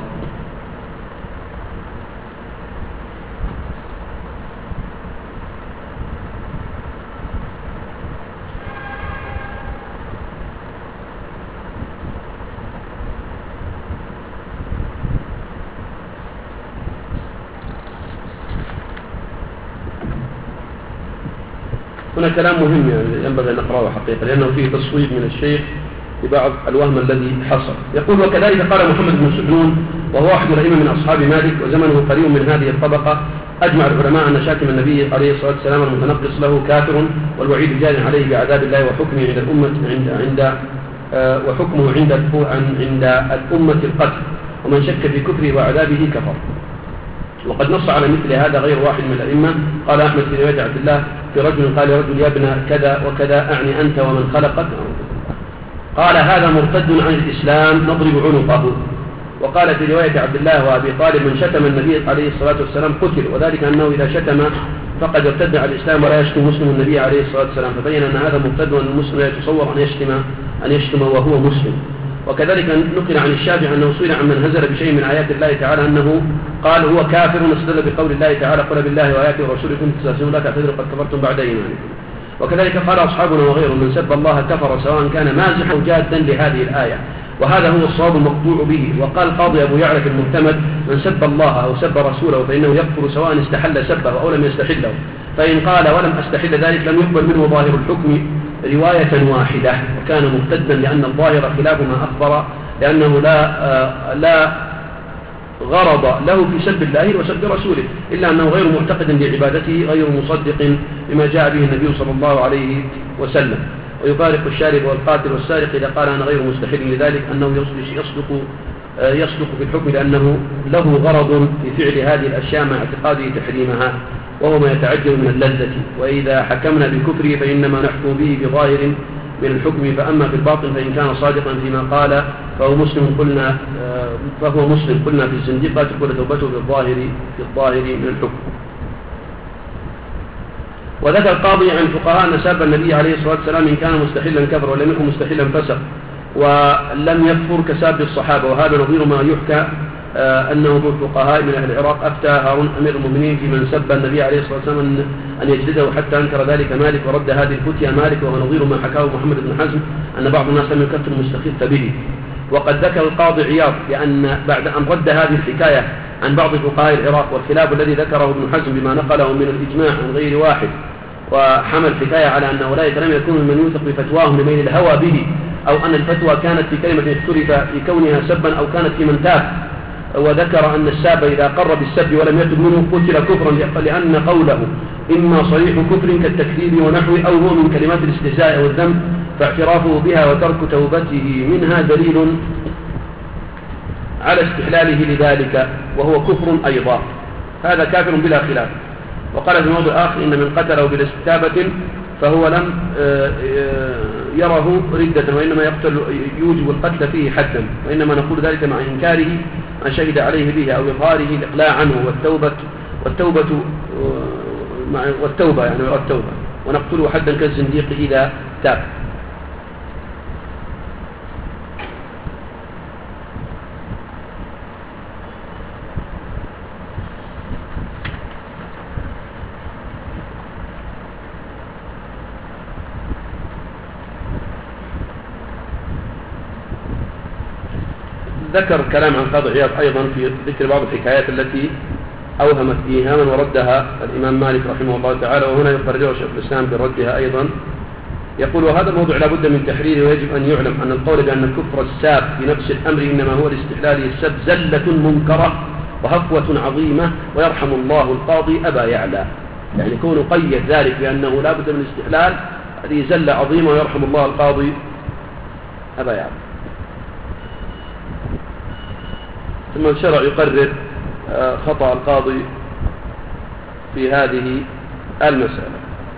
هنا كلام مهم يعني ينبغي أن نقرأه حقيقة لأنه فيه تصويب من الشيخ لبعض الوهم الذي حصل يقول وكذلك قال محمد بن سحنون وهو أحد الأئمة من أصحاب مالك وزمنه قريب من هذه الطبقة أجمع العلماء أن شاتم النبي عليه الصلاة والسلام المتنقص له كافر والوعيد جار عليه بعذاب الله وحكمه عند الأمة عند عند آه وحكمه عند عند الأمة القتل ومن شك في كفره وعذابه كفر وقد نص على مثل هذا غير واحد من الأئمة قال أحمد في رواية عبد الله في رجل قال رجل يا ابن كذا وكذا أعني أنت ومن خلقك قال هذا مرتد عن الإسلام نضرب عنقه وقال في رواية عبد الله وأبي طالب من شتم النبي عليه الصلاة والسلام قتل وذلك أنه إذا شتم فقد ارتد على الإسلام ولا يشتم مسلم النبي عليه الصلاة والسلام فبين أن هذا مرتد وأن المسلم لا يتصور أن يشتم أن يشتم وهو مسلم وكذلك نقل عن الشافعي أنه سئل عن من هزل بشيء من آيات الله تعالى أنه قال هو كافر واستدل بقول الله تعالى قل بالله وآياته ورسوله كنتم تستهزئون لا تعتذروا قد كفرتم بعد إيمانكم وكذلك قال أصحابنا وغيرهم من سب الله كفر سواء كان مازحا أو جادا لهذه الآية وهذا هو الصواب المقطوع به وقال القاضي أبو يعلى في المعتمد من سب الله أو سب رسوله فإنه يكفر سواء استحل سبه أو لم يستحله فإن قال ولم أستحل ذلك لم يقبل منه ظاهر الحكم رواية واحدة وكان مرتدا لأن الظاهر خلاف ما أخبر لأنه لا آه لا غرض له في سب الله وسب رسوله، إلا أنه غير معتقد لعبادته، غير مصدق بما جاء به النبي صلى الله عليه وسلم. ويفارق الشارب والقاتل والسارق إذا قال أنا غير مستحيل لذلك أنه يصدق يصدق في الحكم، لأنه له غرض في فعل هذه الأشياء مع اعتقاده تحريمها، وهو ما يتعجب من اللذة. وإذا حكمنا بكفره فإنما نحكم به بظاهر من الحكم، فأما في الباطن فإن كان صادقا فيما قال فهو مسلم قلنا فهو مسلم قلنا في الزندقة تكون توبته بالظاهر في الظاهر من الحكم. وذكر القاضي عن الفقهاء أن ساب النبي عليه الصلاة والسلام إن كان مستحلا كفر ولم يكن مستحلا فسق، ولم يكفر كساب الصحابة. وهذا نظير ما يحكى آه أنه من الفقهاء من أهل العراق أفتى هارون أمير المؤمنين في من سب النبي عليه الصلاة والسلام أن, أن يجلده، حتى أنكر ذلك مالك ورد هذه الفتية مالك، وهو نظير ما حكاه محمد بن حزم أن بعض الناس لم يكفر المستخف به. وقد ذكر القاضي عياض لأن بعد أن رد هذه الحكاية عن بعض فقهاء العراق والخلاف الذي ذكره ابن حزم بما نقله من الإجماع عن غير واحد، وحمل الحكاية على أن أولئك لم يكونوا من يوثق بفتواهم لميل الهوى به، أو أن الفتوى كانت في كلمة اختلف في كونها سبا أو كانت في من تاب. وذكر أن الساب إذا قر بالسب ولم يتب منه قتل كفرا، لأن قوله إما صريح كفر كالتكذيب ونحوه أو هو من كلمات الاستهزاء والذنب، فاعترافه بها وترك توبته منها دليل على استحلاله لذلك، وهو كفر أيضا، هذا كافر بلا خلاف. وقال في موضع آخر إن من قتله بالاستتابة فهو لم يره ردة، وإنما يقتل يوجب القتل فيه حدا، وإنما نقول ذلك مع إنكاره ما شهد عليه به أو إظهاره الإقلاع عنه والتوبة والتوبة والتوبة يعني والتوبة ونقتله حدا كالزنديق إذا تاب. ذكر كلام عن قاضي عياض أيضا في ذكر بعض الحكايات التي أوهمت إيهاما وردها الإمام مالك رحمه الله تعالى، وهنا يخرجه شيخ الإسلام بردها أيضا. يقول وهذا الموضوع لا بد من تحريره، ويجب أن يعلم أن القول بأن الكفر الساب في نفس الأمر إنما هو الاستحلال السب زلة منكرة وهفوة عظيمة، ويرحم الله القاضي أبا يعلى، يعني كونه قيد ذلك بأنه لا بد من الاستحلال هذه زلة عظيمة، ويرحم الله القاضي أبا يعلى. ثم الشرع يقرر خطأ القاضي في هذه المسألة.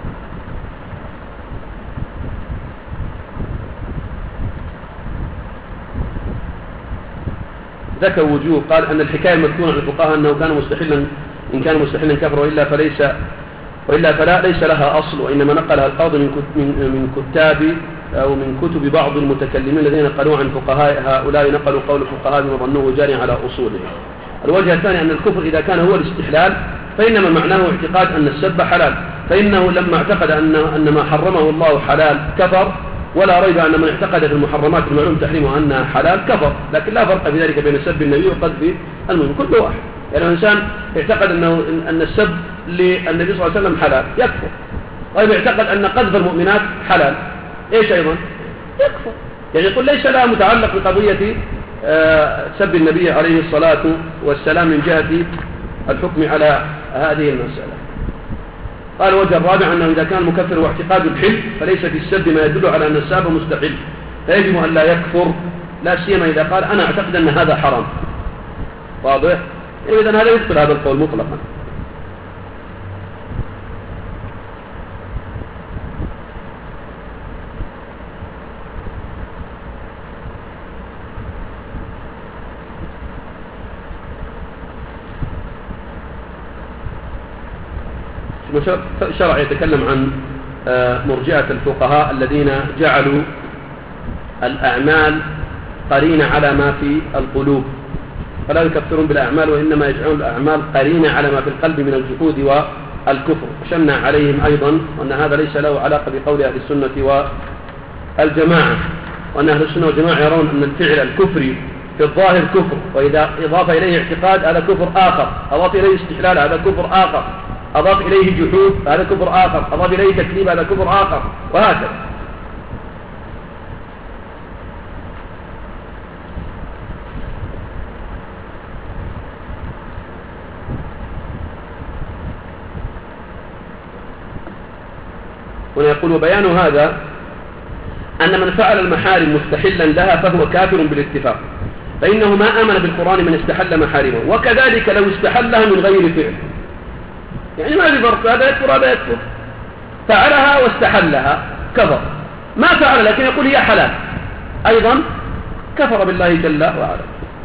ذكر وجوه، قال أن الحكاية المذكورة عن الفقهاء أنه كان مستحلا إن كان مستحلا كفر، وإلا فليس وإلا فلا ليس لها أصل، وإنما نقلها القاضي من من كتاب أو من كتب بعض المتكلمين الذين قالوا عن فقهاء هؤلاء، نقلوا قول الفقهاء بما ظنوه جاري على أصوله. الوجه الثاني أن الكفر إذا كان هو الاستحلال فإنما معناه اعتقاد أن السب حلال، فإنه لما اعتقد أن أن ما حرمه الله حلال كفر، ولا ريب أن من اعتقد في المحرمات المعلوم تحريمها أنها حلال كفر، لكن لا فرق في ذلك بين سب النبي وقذف المؤمن، كل واحد. يعني الإنسان اعتقد أنه أن السب للنبي صلى الله عليه وسلم حلال يكفر، طيب اعتقد أن قذف المؤمنات حلال ايش ايضا يكفر. يعني يقول ليس لها متعلق بقضية آه سب النبي عليه الصلاة والسلام من جهة الحكم على هذه المسألة. قال الوجه الرابع أنه إذا كان المكفر واعتقاد الحل فليس في السب ما يدل على أن الساب مستحل، فيجب أن لا يكفر، لا سيما إذا قال أنا أعتقد أن هذا حرام. واضح؟ إذن هذا يدخل هذا القول مطلقا. شرع يتكلم عن مرجئة الفقهاء الذين جعلوا الأعمال قرينة على ما في القلوب، فلا يكفرون بالأعمال وإنما يجعلون الأعمال قرينة على ما في القلب من الجحود والكفر. شنع عليهم أيضا وأن هذا ليس له علاقة بقول أهل السنة والجماعة، وأن أهل السنة والجماعة يرون أن الفعل الكفري في الظاهر كفر، وإذا إضاف إليه اعتقاد هذا كفر آخر، أضاف إليه استحلال هذا كفر آخر، أضاف إليه جحود هذا كفر آخر، أضاف إليه تكذيب هذا كفر آخر، وهكذا. هنا يقول وبيان هذا أن من فعل المحارم مستحلا لها فهو كافر بالاتفاق، فإنه ما آمن بالقرآن من استحل محارمه، وكذلك لو استحلها من غير فعل، يعني ما في فرق، هذا يكفر هذا يكفر، فعلها واستحلها كفر، ما فعل لكن يقول هي حلال أيضا كفر بالله جل وعلا.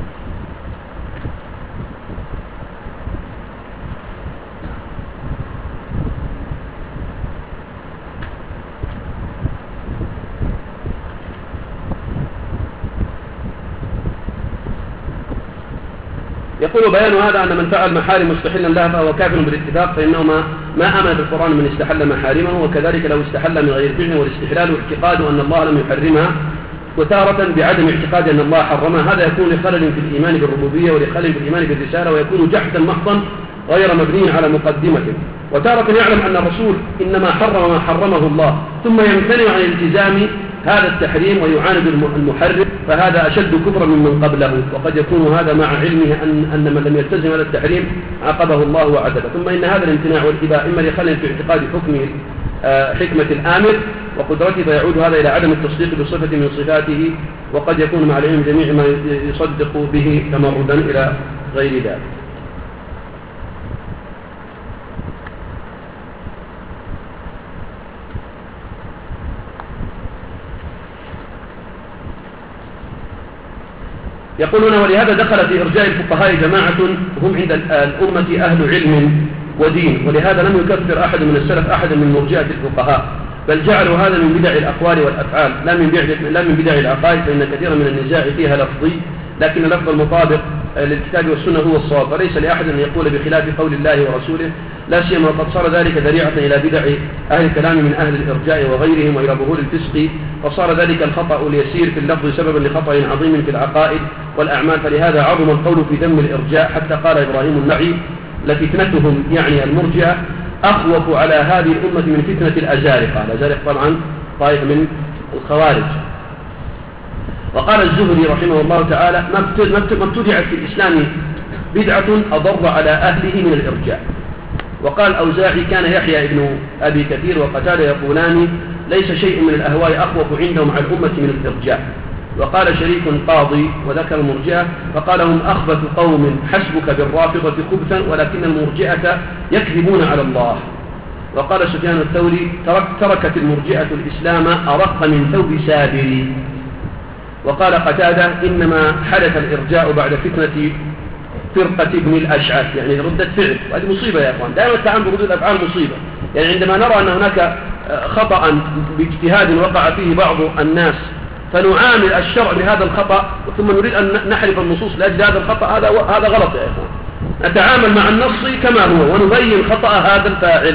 يقول بيان هذا أن من فعل محارم مستحلا لها فهو كافر بالاتفاق، فإنه ما, ما آمن بالقرآن من استحل محارمه، وكذلك لو استحل من غير فعل، والاستحلال اعتقاد أن الله لم يحرمها، وتارة بعدم اعتقاد أن الله حرمها، هذا يكون لخلل في الإيمان بالربوبية ولخلل في الإيمان بالرسالة، ويكون جحدا محضا غير مبني على مقدمة. وتارة يعلم أن الرسول إنما حرم ما حرمه الله ثم يمتنع عن التزام هذا التحريم ويعاند المحرم، فهذا أشد كفرا ممن قبله، وقد يكون هذا مع علمه أن, أن من لم يلتزم هذا التحريم عاقبه الله وعذبه. ثم إن هذا الامتناع والإباء إما لخلل في اعتقاد حكمه حكمة الآمر وقدرته، فيعود هذا إلى عدم التصديق بصفة من صفاته، وقد يكون مع العلم جميع ما يصدق به تمردا إلى غير ذلك. يقول هنا ولهذا دخل في إرجاء الفقهاء جماعة هم عند الأمة أهل علم ودين، ولهذا لم يكفر أحد من السلف أحد من مرجئة الفقهاء، بل جعلوا هذا من بدع الأقوال والأفعال لا من بدع لا من بدع العقائد، فإن كثيرا من النزاع فيها لفظي، لكن اللفظ المطابق للكتاب والسنة هو الصواب، فليس لأحد أن يقول بخلاف قول الله ورسوله، لا سيما وقد صار ذلك ذريعة إلى بدع أهل الكلام من أهل الإرجاء وغيرهم وإلى ظهور الفسق، فصار ذلك الخطأ اليسير في اللفظ سببا لخطأ عظيم في العقائد والأعمال، فلهذا عظم القول في ذم الإرجاء، حتى قال إبراهيم النعي لفتنتهم يعني المرجئة أخوف على هذه الأمة من فتنة الأزارقة، الأزارقة طبعا طائفة من الخوارج. وقال الزهري رحمه الله تعالى ما ابتدعت في الإسلام بدعة أضر على أهله من الإرجاء. وقال أوزاعي كان يحيى ابن أبي كثير وقتادة يقولان ليس شيء من الأهواء أخوف عندهم على الأمة من الإرجاء. وقال شريك قاضي وذكر المرجئة فقال هم أخبث قوم حسبك بالرافضة خبثا ولكن المرجئة يكذبون على الله. وقال سفيان الثوري ترك تركت المرجئة الإسلام أرق من ثوب سابري. وقال قتادة إنما حدث الإرجاء بعد فتنة فرقة ابن الأشعث، يعني ردة فعل، وهذه مصيبة يا أخوان، دائما التعامل بردود الأفعال مصيبة. يعني عندما نرى أن هناك خطأ باجتهاد وقع فيه بعض الناس فنعامل الشرع بهذا الخطأ ثم نريد أن نحرف النصوص لأجل هذا الخطأ، هذا هذا غلط يا إخوان. نتعامل مع النص كما هو ونبين خطأ هذا الفاعل.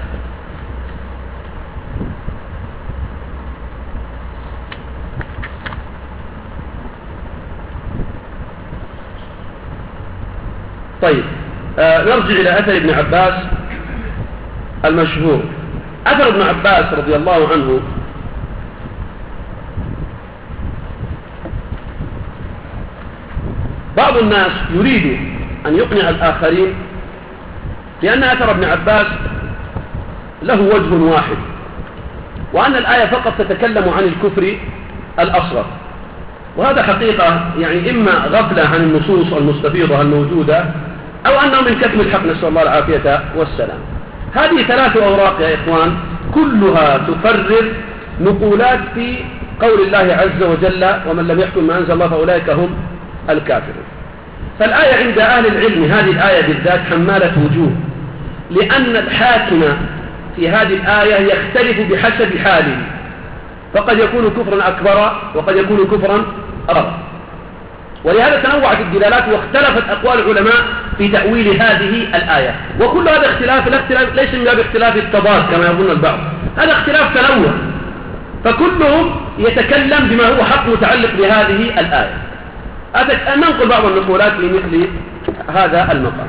طيب آه نرجع إلى أثر ابن عباس المشهور. أثر ابن عباس رضي الله عنه بعض الناس يريد أن يقنع الآخرين لأن أثر ابن عباس له وجه واحد، وأن الآية فقط تتكلم عن الكفر الأصغر، وهذا حقيقة يعني إما غفلة عن النصوص المستفيضة الموجودة أو أنه من كتم الحق، نسأل الله العافية والسلام. هذه ثلاث أوراق يا إخوان كلها تفرر نقولات في قول الله عز وجل ومن لم يحكم ما أنزل الله فأولئك هم الكافرون. فالآية عند أهل العلم هذه الآية بالذات حمالة وجوه، لأن الحاكم في هذه الآية يختلف بحسب حاله، فقد يكون كفرا أكبر وقد يكون كفرا أصغر، ولهذا تنوعت الدلالات واختلفت أقوال العلماء في تأويل هذه الآية. وكل هذا اختلاف الاختلاف ليس من باب اختلاف التضاد كما يظن البعض، هذا اختلاف تنوع، فكلهم يتكلم بما هو حق متعلق بهذه الآية. ننقل بعض النقولات لمثل هذا المقام.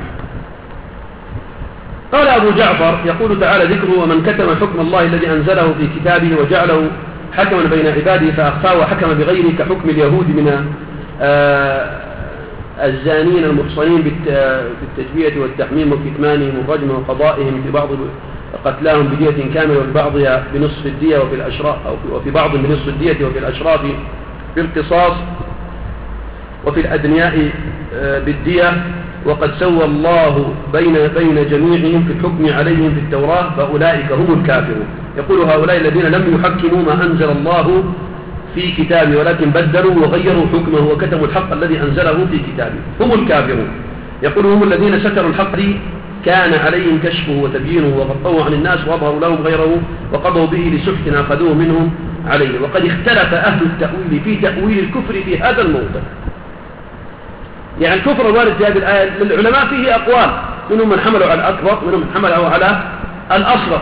قال أبو جعفر يقول تعالى ذكره ومن كتم حكم الله الذي أنزله في كتابه وجعله حكما بين عباده فأخفاه وحكم بغيره كحكم اليهود من الزانين المحصنين بالتجبية والتحميم وكتمانهم الرجم وقضائهم في بعض قتلاهم بدية كاملة وفي بعضها بنصف الدية وفي الأشراف وفي بعض بنصف الدية وفي الأشراف بالقصاص وفي الأدنياء بالدية، وقد سوى الله بين بين جميعهم في الحكم عليهم في التوراة فأولئك هم الكافرون. يقول هؤلاء الذين لم يحكموا ما أنزل الله في كتابه ولكن بدلوا وغيروا حكمه وكتموا الحق الذي أنزله في كتابه هم الكافرون. يقول هم الذين ستروا الحق كان عليهم كشفه وتبيينه وغطوه عن الناس وأظهروا لهم غيره وقضوا به لسحت أخذوه منهم عليه. وقد اختلف أهل التأويل في تأويل الكفر في هذا الموضع. يعني الكفر الوارد في هذه الآية للعلماء فيه أقوال، منهم من حملوا على الأكبر منهم من حملوا على الأصغر.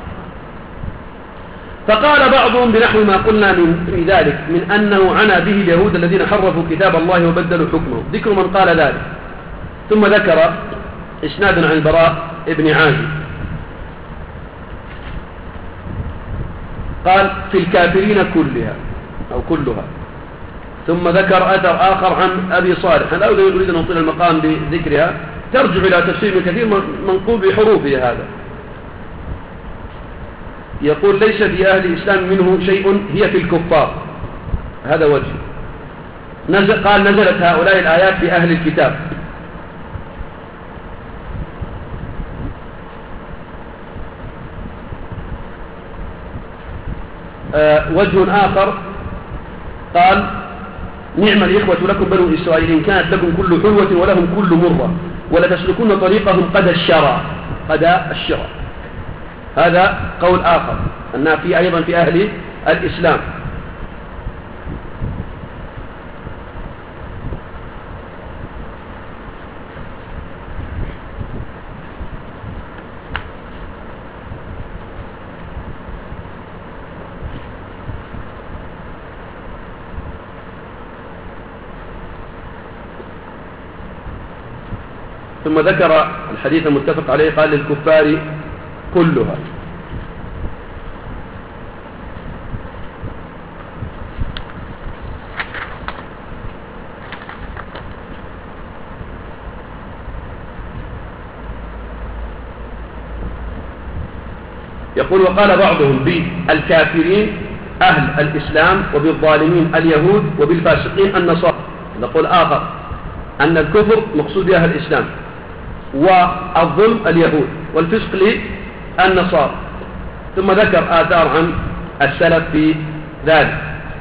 فقال بعضهم بنحو ما قلنا من في ذلك من أنه عنى به اليهود الذين حرفوا كتاب الله وبدلوا حكمه، ذكر من قال ذلك. ثم ذكر إسنادا عن البراء ابن عازب قال في الكافرين كلها أو كلها. ثم ذكر أثر آخر عن أبي صالح، لا أريد أن أطيل المقام بذكرها، ترجع إلى تفسير ابن كثير منقول بحروفه هذا. يقول ليس في أهل الإسلام منه شيء هي في الكفار، هذا وجه. نزل قال نزلت هؤلاء الآيات في أهل الكتاب. أه وجه آخر قال نعم الإخوة لكم بنو إسرائيل إن كانت لكم كل حلوة ولهم كل مرة ولتسلكون طريقهم قد الشرع قد الشرع. هذا قول آخر أنها في أيضا في أهل الإسلام. ثم ذكر الحديث المتفق عليه قال للكفار كلها. يقول وقال بعضهم بالكافرين أهل الإسلام وبالظالمين اليهود وبالفاسقين النصارى. نقول آخر أن الكفر مقصود به أهل الإسلام والظلم اليهود والفسق للنصارى. ثم ذكر آثار عن السلف في ذلك.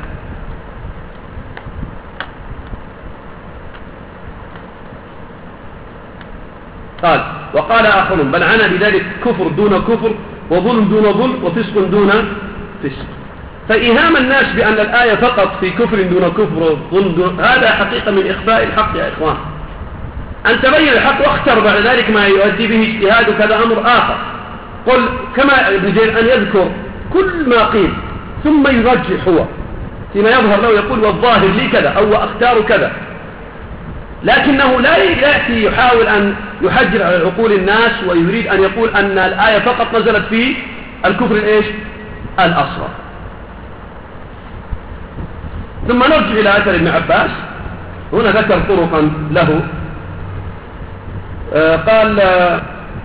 قال وقال آخرون بل عنى بذلك كفر دون كفر وظلم دون ظلم وفسق دون فسق. فإيهام الناس بأن الآية فقط في كفر دون كفر وظلم دون هذا حقيقة من إخفاء الحق يا إخوان. أن تبين الحق واختر بعد ذلك ما يؤدي به اجتهاد وكذا أمر آخر. قل كما ابن جرير أن يذكر كل ما قيل ثم يرجح هو فيما يظهر له يقول والظاهر لي كذا أو أختار كذا، لكنه لا يأتي يحاول أن يحجر على عقول الناس ويريد أن يقول أن الآية فقط نزلت في الكفر الإيش الأصغر. ثم نرجع إلى أثر ابن عباس. هنا ذكر طرقا له. آه قال آه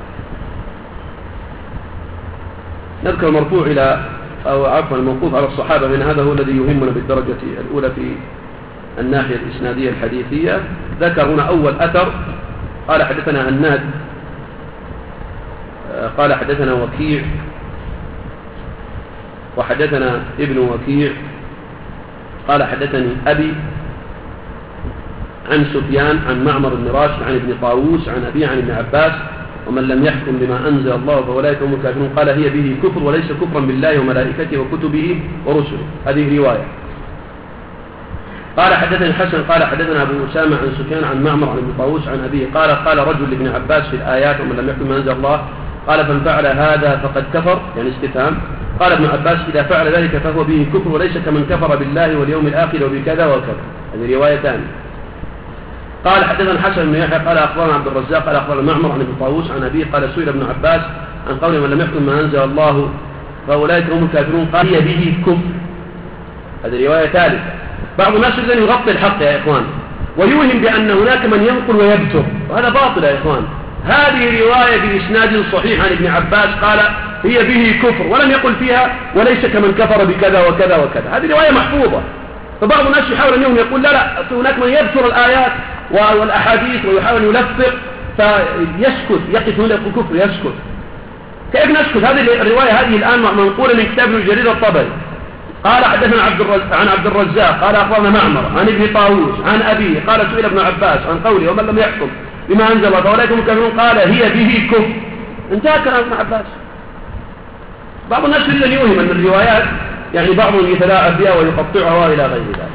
نذكر مرفوع إلى أو عفوا الموقوف على الصحابة من هذا هو الذي يهمنا بالدرجة الأولى في الناحية الإسنادية الحديثية. ذكر هنا أول أثر قال حدثنا هناد آه قال حدثنا وكيع وحدثنا ابن وكيع قال حدثني أبي عن سفيان عن معمر بن راشد عن ابن طاووس عن أبي عن ابن عباس ومن لم يحكم بما أنزل الله فأولئك هم الكافرون قال هي به كفر وليس كفرا بالله وملائكته وكتبه ورسله. هذه رواية. قال حدثني الحسن قال حدثنا أبو أسامة عن سفيان عن معمر عن ابن طاووس عن أبيه قال قال رجل لابن عباس في الآيات ومن لم يحكم بما أنزل الله قال فمن فعل هذا فقد كفر يعني استفهام. قال ابن عباس إذا فعل ذلك فهو به كفر وليس كمن كفر بالله واليوم الآخر وبكذا وكذا. هذه روايتان. قال حدثنا الحسن بن يحيى قال أخبرنا عبد الرزاق قال أخبرنا معمر عن ابن طاووس عن أبيه قال سئل ابن عباس عن قول من لم يحكم ما أنزل الله فأولئك هم الكافرون قال هي به كفر. هذه رواية ثالثة. بعض الناس يريد أن يغطي الحق يا إخوان ويوهم بأن هناك من ينقل ويبتر، وهذا باطل يا إخوان. هذه رواية بإسناد صحيح عن ابن عباس قال هي به كفر، ولم يقل فيها وليس كمن كفر بكذا وكذا وكذا. هذه رواية محفوظة. فبعض الناس يحاول أن يقول لا لا، هناك من يذكر الآيات والأحاديث ويحاول أن يلفق فيسكت، يقف هنا يقول كفر يسكت. كيف نسكت؟ هذه الرواية هذه الآن منقولة من كتاب ابن جرير الطبري قال حدثنا عبد عن عبد الرزاق قال أخبرنا معمر عن ابن طاووس عن أبيه قال سئل ابن عباس عن قوله ومن لم يحكم بما أنزل الله فأولئك هم الكافرون قال هي به كفر. انتهى كلام ابن عباس. بعض الناس يريد أن يوهم أن الروايات يعني بعضهم يتلاعب بها ويقطعها إلى غير ذلك.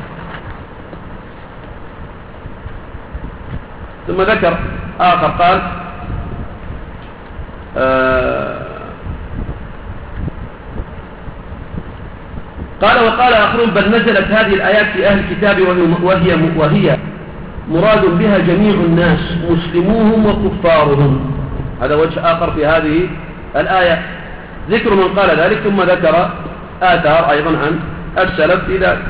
ثم ذكر آخر قال آه قال وقال آخرون بل نزلت هذه الآيات في أهل الكتاب وهي, وهي مراد بها جميع الناس مسلموهم وكفارهم. هذا وجه آخر في هذه الآية، ذكر من قال ذلك. ثم ذكر آثار أيضا عن السلف في ذلك.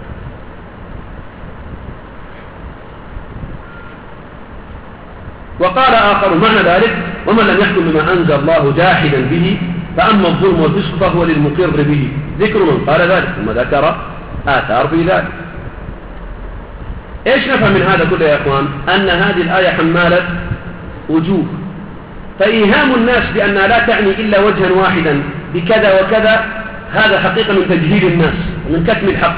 وقال آخر معنى ذلك ومن لم يحكم بما أنزل الله جاحدا به فأما الظلم والفسق فهو للمقر به، ذكر من قال ذلك. ثم ذكر آثار في ذلك. إيش نفهم من هذا كله يا إخوان؟ أن هذه الآية حمالة وجوه، فإيهام الناس بأنها لا تعني إلا وجها واحدا بكذا وكذا هذا حقيقة من تجهيل الناس ومن كتم الحق.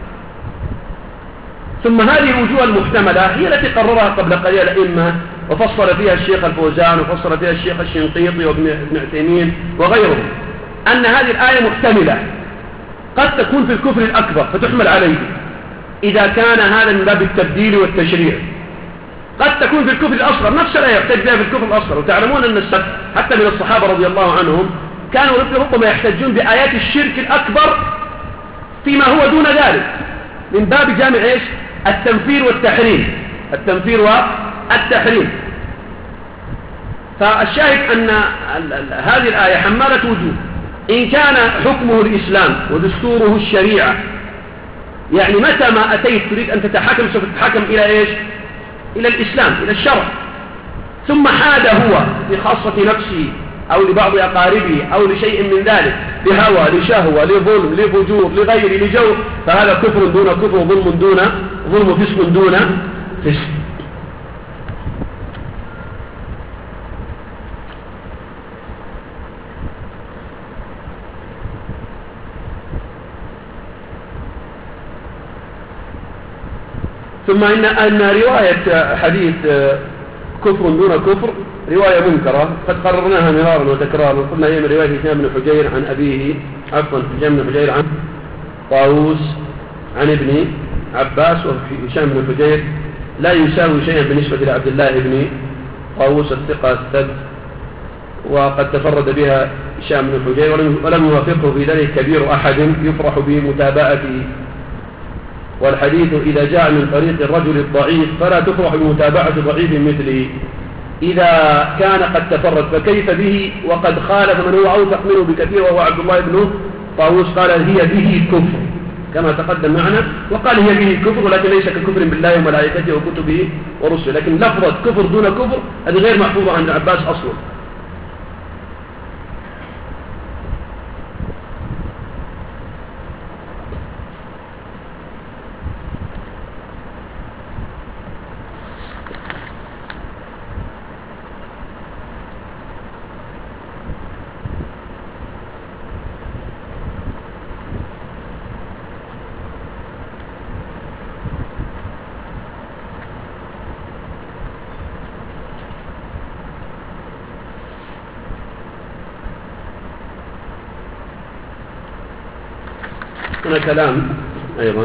ثم هذه الوجوه المحتملة هي التي قررها قبل قليل الأئمة وفصل فيها الشيخ الفوزان وفصل فيها الشيخ الشنقيطي وابن عثيمين وغيرهم، أن هذه الآية محتملة قد تكون في الكفر الأكبر فتحمل عليه إذا كان هذا من باب التبديل والتشريع، قد تكون في الكفر الأصغر نفس الآية يحتج بها في الكفر الأصغر. وتعلمون أن السلف حتى من الصحابة رضي الله عنهم كانوا ربما يحتجون بآيات الشرك الأكبر فيما هو دون ذلك من باب جامع إيش؟ التنفير والتحريم، التنفير والتحريم. فالشاهد أن هذه الآية حمالة وجوه، إن كان حكمه الإسلام ودستوره الشريعة، يعني متى ما أتيت تريد أن تتحكم سوف تتحكم إلى إيش؟ إلى الإسلام، إلى الشرع. ثم حاد هو لخاصة نفسه أو لبعض أقاربه أو لشيء من ذلك لهوى لشهوة لظلم لفجور لغير لجور، فهذا كفر دون كفر، ظلم دون ظلم، فسق دون فسق. ثم إن, أن رواية حديث كفر دون كفر رواية منكرة قد قررناها مرارا وتكرارا. قلنا هي من رواية هشام بن حجير عن أبيه عفوا هشام بن حجير عن طاووس عن ابن عباس، وهشام بن حجير لا يساوي شيئا بالنسبة إلى عبد الله بن طاووس الثقة الثبت، وقد تفرد بها هشام بن حجير ولم يوافقه في ذلك كبير أحد يفرح بمتابعته. والحديث إذا جاء من طريق الرجل الضعيف فلا تفرح بمتابعة ضعيف مثله إذا كان قد تفرد، فكيف به وقد خالف من هو أوثق منه بكثير وهو عبد الله بن طاووس. قال هي به كفر كما تقدم معنا، وقال هي به كفر ولكن ليس ككفر بالله وملائكته وكتبه ورسله، لكن لفظة كفر دون كفر هذه غير محفوظة عند عباس أصلا. هنا كلام أيضا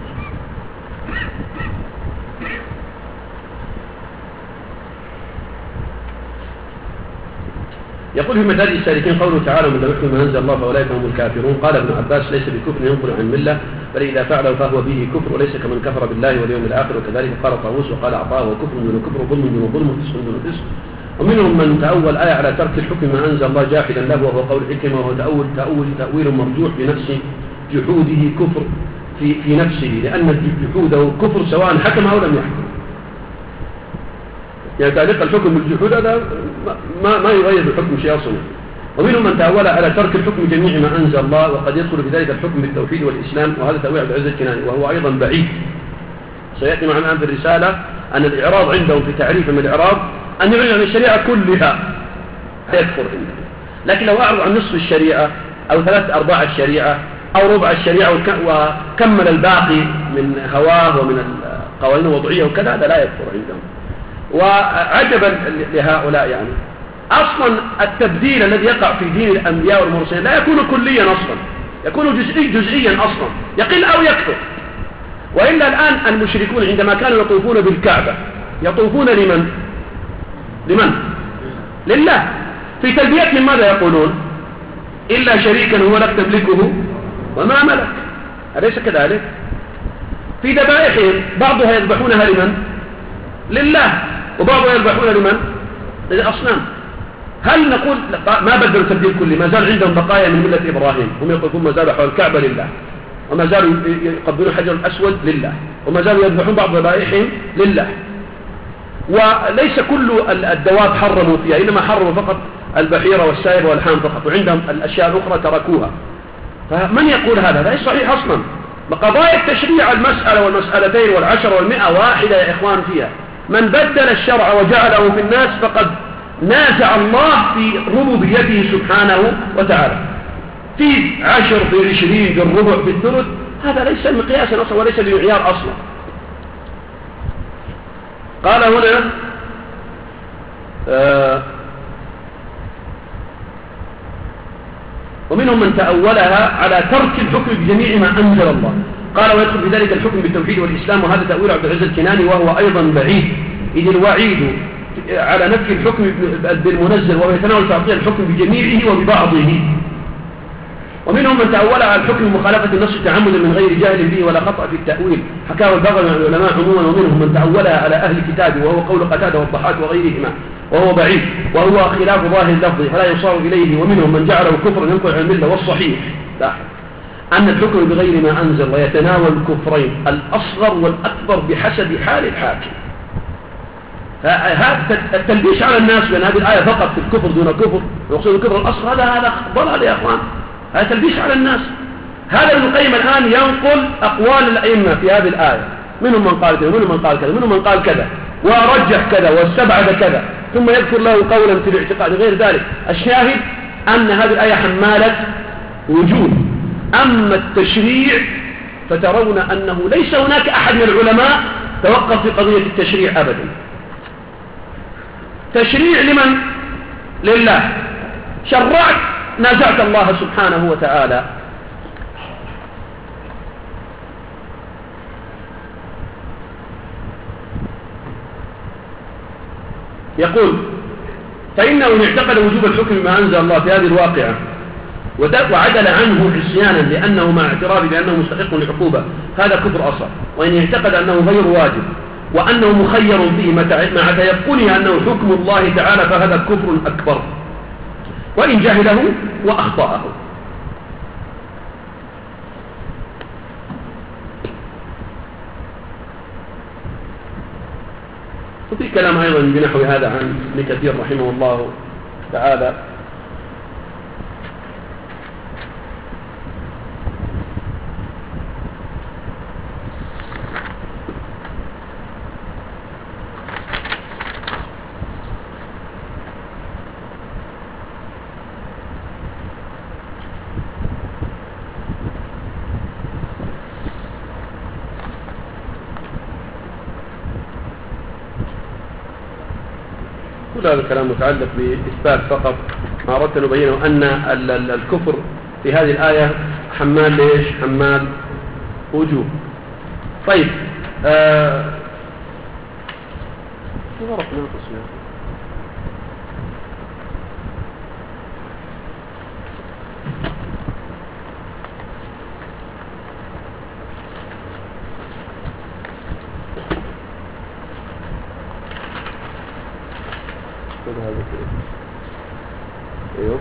يقول في مدارج السالكين قوله تعالى من لم يحكم ما أنزل الله فأولئك هم الكافرون. قال ابن عباس ليس بكفر ينقل عن الملة، بل إذا فعله فهو به كفر وليس كمن كفر بالله واليوم الآخر. وكذلك قال طاووس وقال عطاء وكفر دون كفر وظلم دون ظلم وفسق دون فسق. ومنهم من تأول آية على ترك الحكم ما أنزل الله جاحدا له وهو قول الحكمة، وهو تأول تأول تأويل مرجوح بنفس جحوده كفر في في نفسه، لأن جحوده كفر سواء حكم أو لم يحكم. يعني تعليق الحكم بالجحود هذا ما ما يغير الحكم شيء أصلا. ومنهم من تأول على ترك الحكم جميع ما أنزل الله، وقد يدخل في ذلك الحكم بالتوحيد والإسلام، وهذا تأويل عبد العزيز الكناني وهو أيضا بعيد. سيأتي معنا في الرسالة أن الإعراض عندهم في تعريف من الإعراض أن يعلن عن الشريعة كلها يكفر عندهم، لكن لو أعرض عن نصف الشريعة أو ثلاث أرباع الشريعة أو ربع الشريعة وكمل الباقي من هواه ومن القوانين الوضعية وكذا، هذا لا يكفر عندهم. وعجبا لهؤلاء، يعني أصلا التبديل الذي يقع في دين الأنبياء والمرسلين لا يكون كليا أصلا، يكون جزئي جزئيا أصلا، يقل أو يكثر. وإلا الآن المشركون عندما كانوا يطوفون بالكعبة يطوفون لمن؟ لمن؟ لله. في تلبيتهم ماذا يقولون؟ إلا شريكا هو لك تملكه وما ملك، أليس كذلك؟ في ذبائحهم بعضها يذبحونها لمن؟ لله، وبعضها يذبحون لمن؟ للأصنام. هل نقول ما بدلوا تبديل كلي؟ ما زال عندهم بقايا من ملة إبراهيم، هم يطوفون ما زالوا حول الكعبة لله، وما زالوا يقبلون الحجر الأسود لله، وما زالوا يذبحون بعض ذبائحهم لله. وليس كل الدواب حرموا فيها، إنما حرموا فقط البحيرة والسائب والحام فقط، وعندهم الأشياء الأخرى تركوها. فمن يقول هذا؟ لا صحيح أصلا. قضايا التشريع المسألة والمسألتين والعشر والمئة واحدة يا إخوان فيها. من بدل الشرع وجعله في الناس فقد نازع الله في ربوبيته سبحانه وتعالى. في عشر، في عشرين، في الربع، في الثلث، هذا ليس مقياسا أصلا وليس بمعيار أصلا. قال هنا آه ومنهم من تأولها على ترك الحكم بجميع ما أنزل الله. قال ويدخل في ذلك الحكم بالتوحيد والإسلام، وهذا تأويل عبد العزيز الكناني وهو أيضا بعيد، إذ الوعيد على نفي الحكم بالمنزل وهو يتناول تعطيل الحكم بجميعه وببعضه. ومنهم من تأول على الحكم مخالفة النص تعمدا من غير جاهل به ولا خطأ في التأويل، حكاه البغوي عن العلماء عموما. ومنهم من تأولها على أهل الكتاب وهو قول قتادة والضحاك وغيرهما، وهو بعيد وهو خلاف ظاهر اللفظ فلا يصار إليه. ومنهم من جعله كفرا ينقل عن الملة. والصحيح أن الحكم بغير ما أنزل ويتناول الكفرين الأصغر والأكبر بحسب حال الحاكم. هذا التلبيش على الناس بأن هذه الآية فقط في الكفر دون كفر ويقصد الكفر الأصغر، هذا هذا ضلال يا أخوان، هذا تلبيش على الناس. هذا ابن القيم الآن ينقل أقوال الأئمة في هذه الآية، منهم من قال كذا ومنهم من قال كذا ومنهم من قال كذا ورجح كذا واستبعد كذا، ثم يذكر له قولا في الاعتقاد غير ذلك. الشاهد أن هذه الآية حمالة وجود. أما التشريع فترون أنه ليس هناك أحد من العلماء توقف في قضية التشريع أبدا. تشريع لمن؟ لله. شرعت نازعت الله سبحانه وتعالى. يقول فإنه اعتقد وجوب الحكم بما أنزل الله في هذه الواقعة وعدل عنه عصيانا لأنه مع اعترافه بأنه مستحق للعقوبة، هذا كفر أصغر. وإن اعتقد أنه غير واجب وأنه مخير فيه مع تيقنه أنه حكم الله تعالى فهذا كفر أكبر وإن جهله وأخطأه. وفي كلام أيضا بنحو هذا عن ابن كثير رحمه الله تعالى. كل هذا الكلام متعلق بإثبات فقط. ما أردت أن أبينه أن الكفر في هذه الآية حمال ليش؟ حمال وجوب. طيب آه ايوه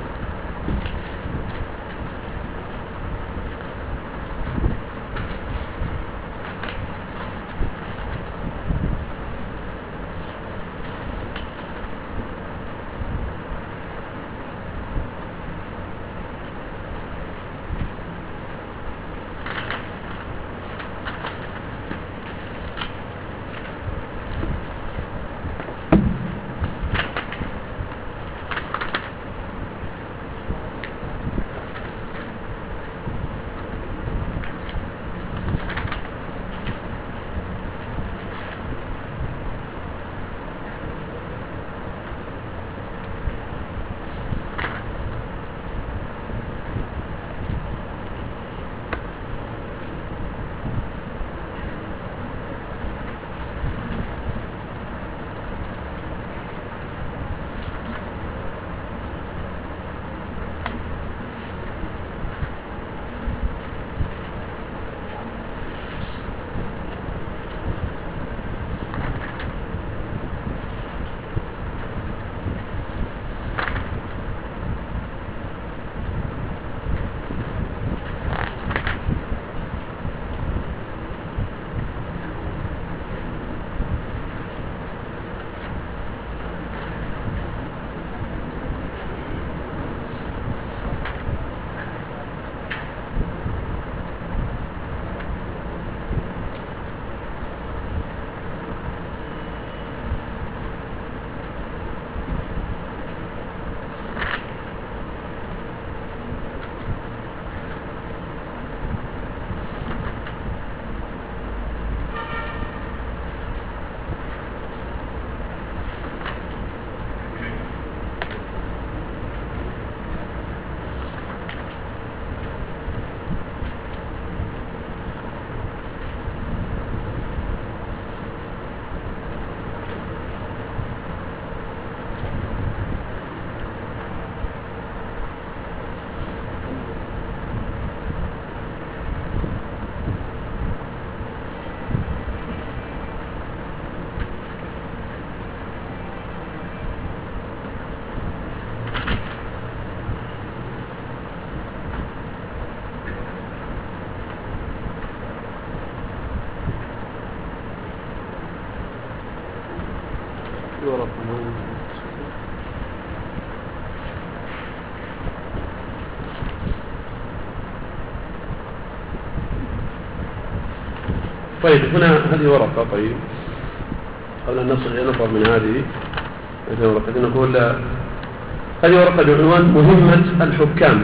طيب هنا هذه ورقة. طيب قبل أن نصل نفر من هذه هذه ورقة نقول هذه ورقة بعنوان مهمة الحكام.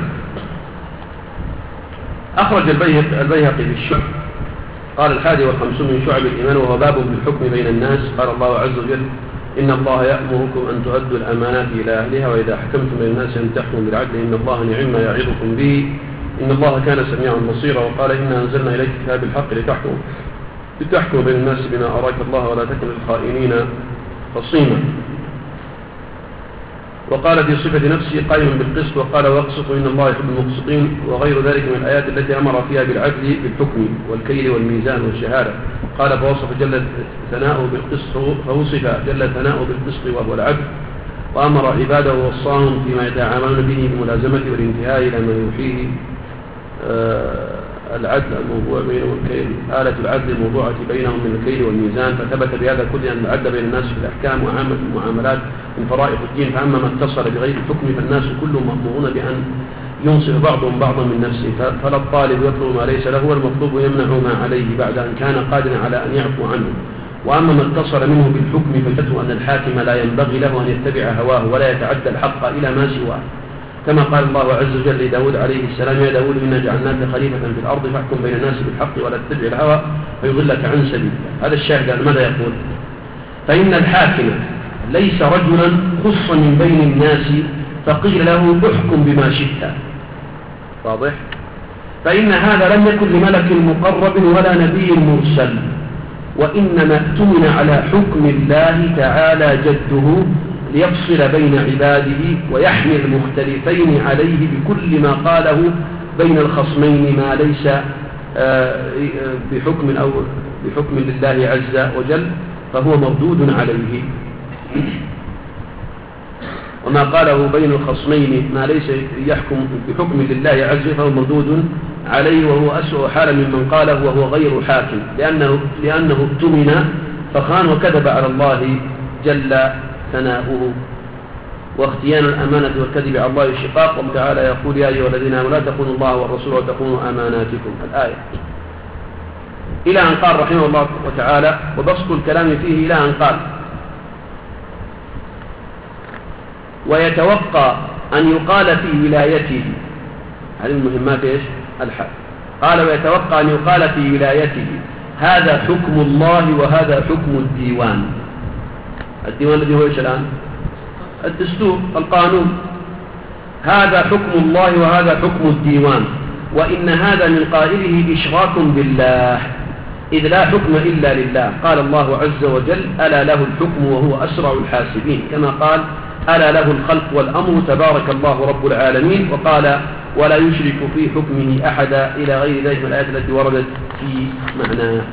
أخرج البيهقي في الشعب قال الحادي والخمسون من شعب الإيمان وهو باب بالحكم بين الناس. قال الله عز وجل إن الله يأمركم أن تؤدوا الأمانات إلى أهلها وإذا حكمتم بين الناس أن تحكموا بالعدل إن الله نعم ما يعظكم به إن الله كان سميعا بصيرا. وقال إنا أنزلنا إليك الكتاب بالحق لتحكم لتحكم بين الناس بما أراك الله ولا تكن للخائنين خصيما. وقال في صفة نفسه قائما بالقسط وقال واقسطوا إن الله يحب المقسطين وغير ذلك من الآيات التي أمر فيها بالعدل بالحكم والكيل والميزان والشهادة. قال فوصف جل ثناؤه بالقسط فوصف جل ثناؤه بالقسط وهو العدل وأمر عباده ووصاهم فيما يتعاملون به بملازمة والانتهاء إلى ما يوحيه آه العدل الموضوع بينهم الكيل آلة العدل الموضوعة بينهم من الكيل والميزان. فثبت بهذا كل أن العدل بين الناس في الأحكام وعامة المعاملات من فرائض الدين. فأما ما اتصل بغير الحكم فالناس كلهم مأمورون بأن ينصف بعضهم بعضا من نفسه فلا الطالب يطلب ما ليس له والمطلوب يمنع ما عليه بعد أن كان قادرا على أن يعفو عنه. وأما ما اتصل منه بالحكم فجدته أن الحاكم لا ينبغي له أن يتبع هواه ولا يتعدى الحق إلى ما سواه كما قال الله عز وجل لداود عليه السلام يا داود إنا جعلناك خليفة في الأرض فاحكم بين الناس بالحق ولا تتبع الهوى فيضلك عن سبيل الله. هذا الشاهد ماذا يقول؟ فإن الحاكم ليس رجلا خص من بين الناس فقيل له احكم بما شئت. واضح؟ فإن هذا لم يكن لملك مقرب ولا نبي مرسل وإنما اؤتمن على حكم الله تعالى جده ليفصل بين عباده ويحمي المختلفين عليه بكل ما قاله بين الخصمين ما ليس بحكم أو بحكم لله عز وجل فهو مردود عليه وما قاله بين الخصمين ما ليس يحكم بحكم لله عز وجل فهو مردود عليه وهو أسوأ حالا ممن قاله وهو غير حاكم لأنه لأنه اؤتمن فخان وكذب على الله جل ثناؤه. واختيان الأمانة والكذب على الله الشقاق. وتعالى يقول يا أيها الذين آمنوا لا تخونوا الله والرسول وتخونوا أماناتكم الآية إلى أن قال رحمه الله وتعالى وبسط الكلام فيه إلى أن قال ويتوقع أن يقال في ولايته هذه المهمات إيش الحال قال ويتوقع أن يقال في ولايته هذا حكم الله وهذا حكم الديوان. الديوان الذي هو إيش الآن الدستور القانون. هذا حكم الله وهذا حكم الديوان وإن هذا من قائله إشراك بالله إذ لا حكم إلا لله. قال الله عز وجل ألا له الحكم وهو أسرع الحاسبين كما قال ألا له الخلق والأمر تبارك الله رب العالمين. وقال ولا يشرك في حكمه أحدا إلى غير ذلك من الآيات التي وردت في معناه.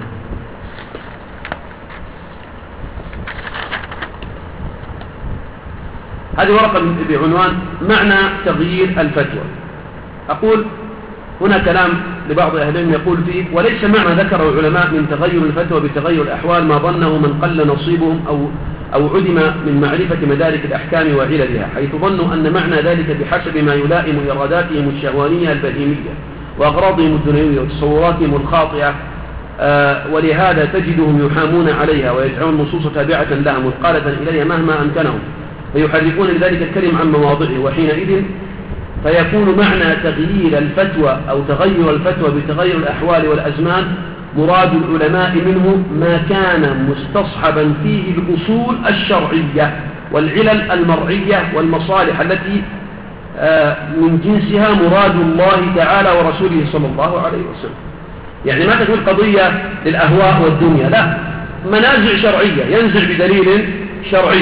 هذه ورقة بعنوان معنى تغيير الفتوى. أقول هنا كلام لبعض أهل العلم يقول فيه وليس معنى ذكره العلماء من تغير الفتوى بتغير الأحوال ما ظنه من قل نصيبهم أو أو عدم من معرفة مدارك الأحكام وعللها حيث ظنوا أن معنى ذلك بحسب ما يلائم إراداتهم الشهوانية البهيمية وأغراضهم الدنيوية وتصوراتهم الخاطئة. آه ولهذا تجدهم يحامون عليها ويجعلون النصوص تابعة لها مثقالة إليها مهما أمكنهم فيحرفون لذلك الكلم عن مواضعه. وحينئذ فيكون معنى تغيير الفتوى أو تغير الفتوى بتغير الأحوال والأزمان مراد العلماء منه ما كان مستصحبا فيه الأصول الشرعية والعلل المرعية والمصالح التي من جنسها مراد الله تعالى ورسوله صلى الله عليه وسلم. يعني ما تكون قضية للأهواء والدنيا لا منازع شرعية ينزع بدليل شرعي.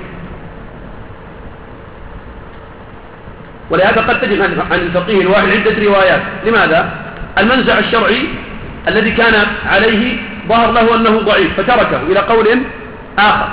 ولهذا قد تجد عن الفقيه الواحد عدة روايات. لماذا؟ المنزع الشرعي الذي كان عليه ظهر له أنه ضعيف فتركه إلى قول آخر.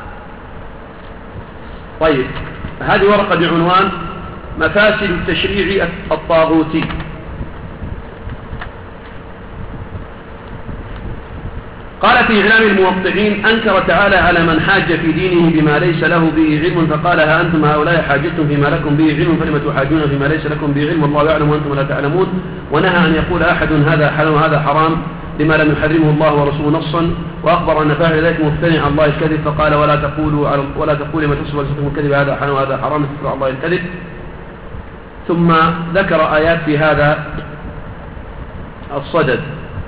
طيب هذه ورقة بعنوان مفاسد التشريع الطاغوتي. قال في إعلام الموقعين: أنكر تعالى على من حاج في دينه بما ليس له به علم، فقال: ها أنتم هؤلاء حاجتم فيما لكم به علم، فلم تحاجون فيما ليس لكم به علم، والله يعلم وأنتم لا تعلمون. ونهى أن يقول أحد هذا حلال وهذا حرام لما لم يحرمه الله ورسوله نصا، وأخبر أن فاعل ذلك مفترع على الله الكذب، فقال: ولا تقولوا على ولا تقولوا ما تصف لكم الكذب هذا حلال وهذا حرام تفتروا على الله الكذب. ثم ذكر آيات في هذا الصدد.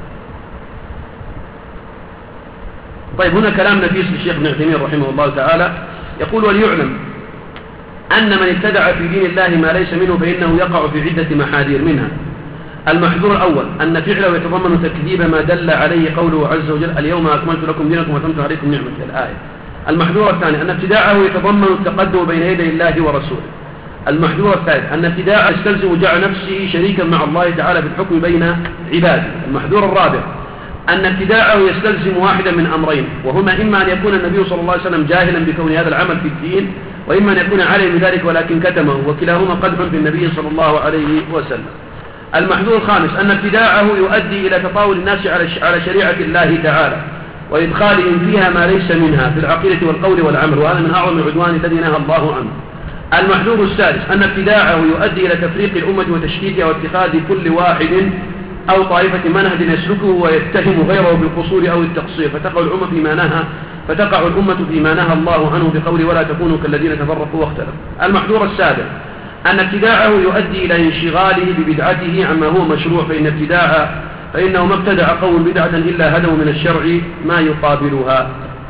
طيب، هنا كلام نفيس للشيخ ابن عثيمين رحمه الله تعالى، يقول: وليعلم أن من ابتدع في دين الله ما ليس منه فإنه يقع في عدة محاذير، منها: المحذور الأول أن فعله يتضمن تكذيب ما دل عليه قوله عز وجل: اليوم أكملت لكم دينكم وأتممت عليكم نعمتي، الآية. المحذور الثاني أن ابتداعه يتضمن التقدم بين يدي الله ورسوله. المحذور الثالث أن ابتداعه يستلزم جعل نفسه شريكا مع الله تعالى في الحكم بين عباده. المحذور الرابع أن ابتداعه يستلزم واحدا من أمرين، وهما: إما أن يكون النبي صلى الله عليه وسلم جاهلا بكون هذا العمل في الدين، وإما أن يكون عليه بذلك ولكن كتمه، وكلاهما قدح في النبي صلى الله عليه وسلم. المحذور الخامس أن ابتداعه يؤدي إلى تطاول الناس على شريعة الله تعالى وإدخالهم فيها ما ليس منها في العقيدة والقول والعمل، وهذا من أعظم العدوان الذي نهى الله عنه. المحذور السادس أن ابتداعه يؤدي إلى تفريق الأمة وتشتيتها واتخاذ كل واحد أو طائفة منهج يسلكه ويتهم غيره بالقصور أو التقصير، فتقع الأمة فيما نهى فتقع الأمة فيما نهى الله عنه بقول: ولا تكونوا كالذين تفرقوا واختلفوا. المحذور السابع أن ابتداعه يؤدي إلى انشغاله ببدعته عما هو مشروع، فإن ابتداع فإنه ما ابتدع قوم بدعة إلا هدوا من الشرع ما يقابلها.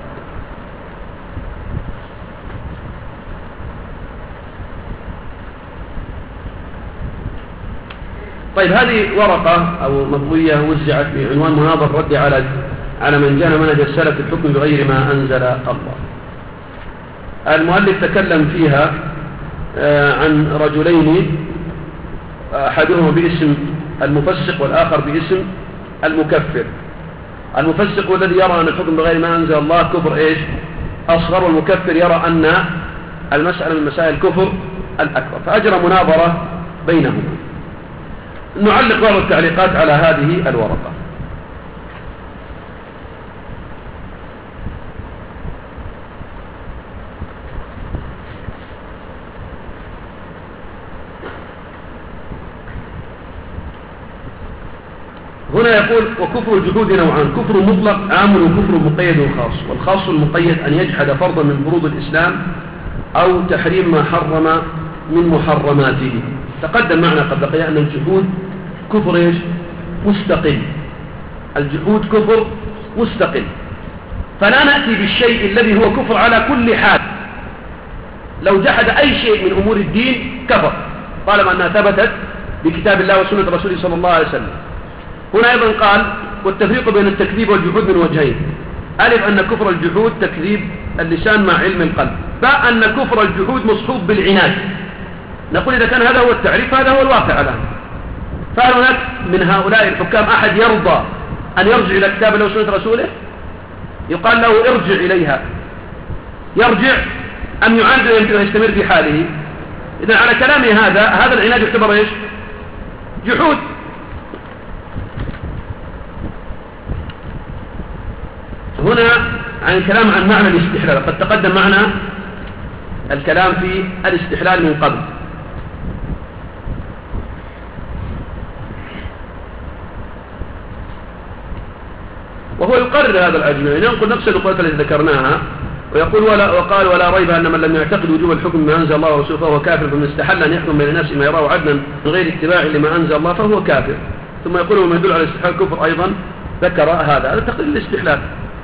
طيب، هذه ورقة أو مطوية وزعت بعنوان مناظر رد على على من جان منهج السلف في الحكم بغير ما أنزل الله. المؤلف تكلم فيها عن رجلين، أحدهما باسم المفسق والآخر باسم المكفر. المفسق هو الذي يرى أن الحكم بغير ما أنزل الله كفر إيش؟ أصغر، والمكفر يرى أن المسألة من مسائل الكفر الأكبر، فأجرى مناظرة بينهما. نعلق بعض التعليقات على هذه الورقة. هنا يقول: وكفر الجحود نوعان: كفر مطلق عام وكفر مقيد خاص. والخاص المقيد أن يجحد فرضا من فروض الإسلام أو تحريم ما حرم من محرماته. تقدم معنا قبل قليل أن الجحود كفر إيش؟ مستقل. الجحود كفر مستقل، فلا نأتي بالشيء الذي هو كفر على كل حال. لو جحد أي شيء من أمور الدين كفر طالما أنها ثبتت بكتاب الله وسنة رسوله صلى الله عليه وسلم. هنا أيضا قال: والتفريق بين التكذيب والجحود من وجهين: ألف أن كفر الجحود تكذيب اللسان مع علم القلب، باء أن كفر الجحود مصحوب بالعناد. نقول إذا كان هذا هو التعريف هذا هو الواقع الآن. فهل هناك من هؤلاء الحكام أحد يرضى أن يرجع إلى كتاب الله وسنة رسوله؟ يقال له: ارجع إليها، يرجع أم يعاند ويستمر في حاله؟ إذن على كلامي هذا هذا العناد يعتبر إيش؟ جحود. هنا عن الكلام عن معنى الاستحلال، قد تقدم معنا الكلام في الاستحلال من قبل. وهو يقرر هذا الأجمع، ينقل نفس النقطة التي ذكرناها، ويقول: ولا وقال: ولا ريب أن من لم يعتقد وجوب الحكم بما أنزل الله ورسوله فهو كافر، فمن استحل أن يحكم بين الناس ما يراه عدلا من غير اتباع لما أنزل الله فهو كافر. ثم يقول: وما يدل على الاستحلال كفر أيضا ذكر هذا هذا تقرير الاستحلال.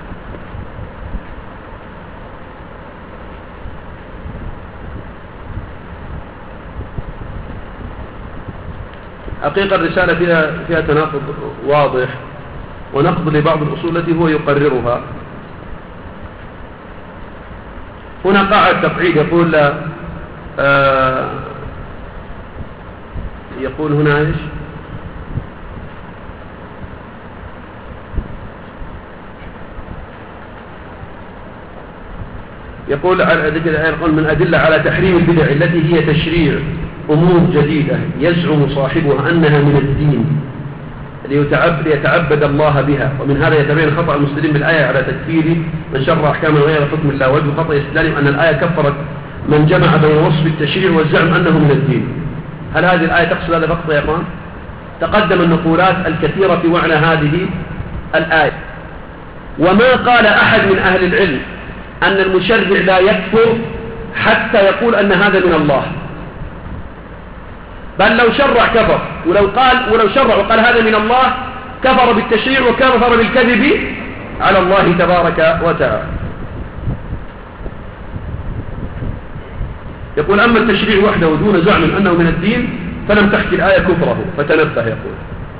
حقيقة الرسالة فيها فيها تناقض واضح ونقض لبعض الأصول التي هو يقررها. هنا قاعدة تقعيد يقول آه يقول هنا ايش؟ يقول على ذكر يقول من أدلة على تحريم البدع التي هي تشريع أمور جديدة يزعم صاحبها أنها من الدين ليتعب ليتعبد الله بها. ومن هذا يتبين خطأ المسلمين بالآية على تكفير من شرع أحكاما غير حكم الله، وجه خطأ استدلالهم أن الآية كفرت من جمع بين وصف التشريع والزعم أنه من الدين. هل هذه الآية تقصد هذا فقط يا إخوان؟ تقدم النقولات الكثيرة في معنى هذه الآية، وما قال أحد من أهل العلم أن المشرع لا يكفر حتى يقول أن هذا من الله، بل لو شرع كفر، ولو قال ولو شرع وقال هذا من الله كفر بالتشريع وكفر بالكذب على الله تبارك وتعالى. يقول أما التشريع وحده دون زعم أنه من الدين فلم تحكي الآية كفره فتنبه. يقول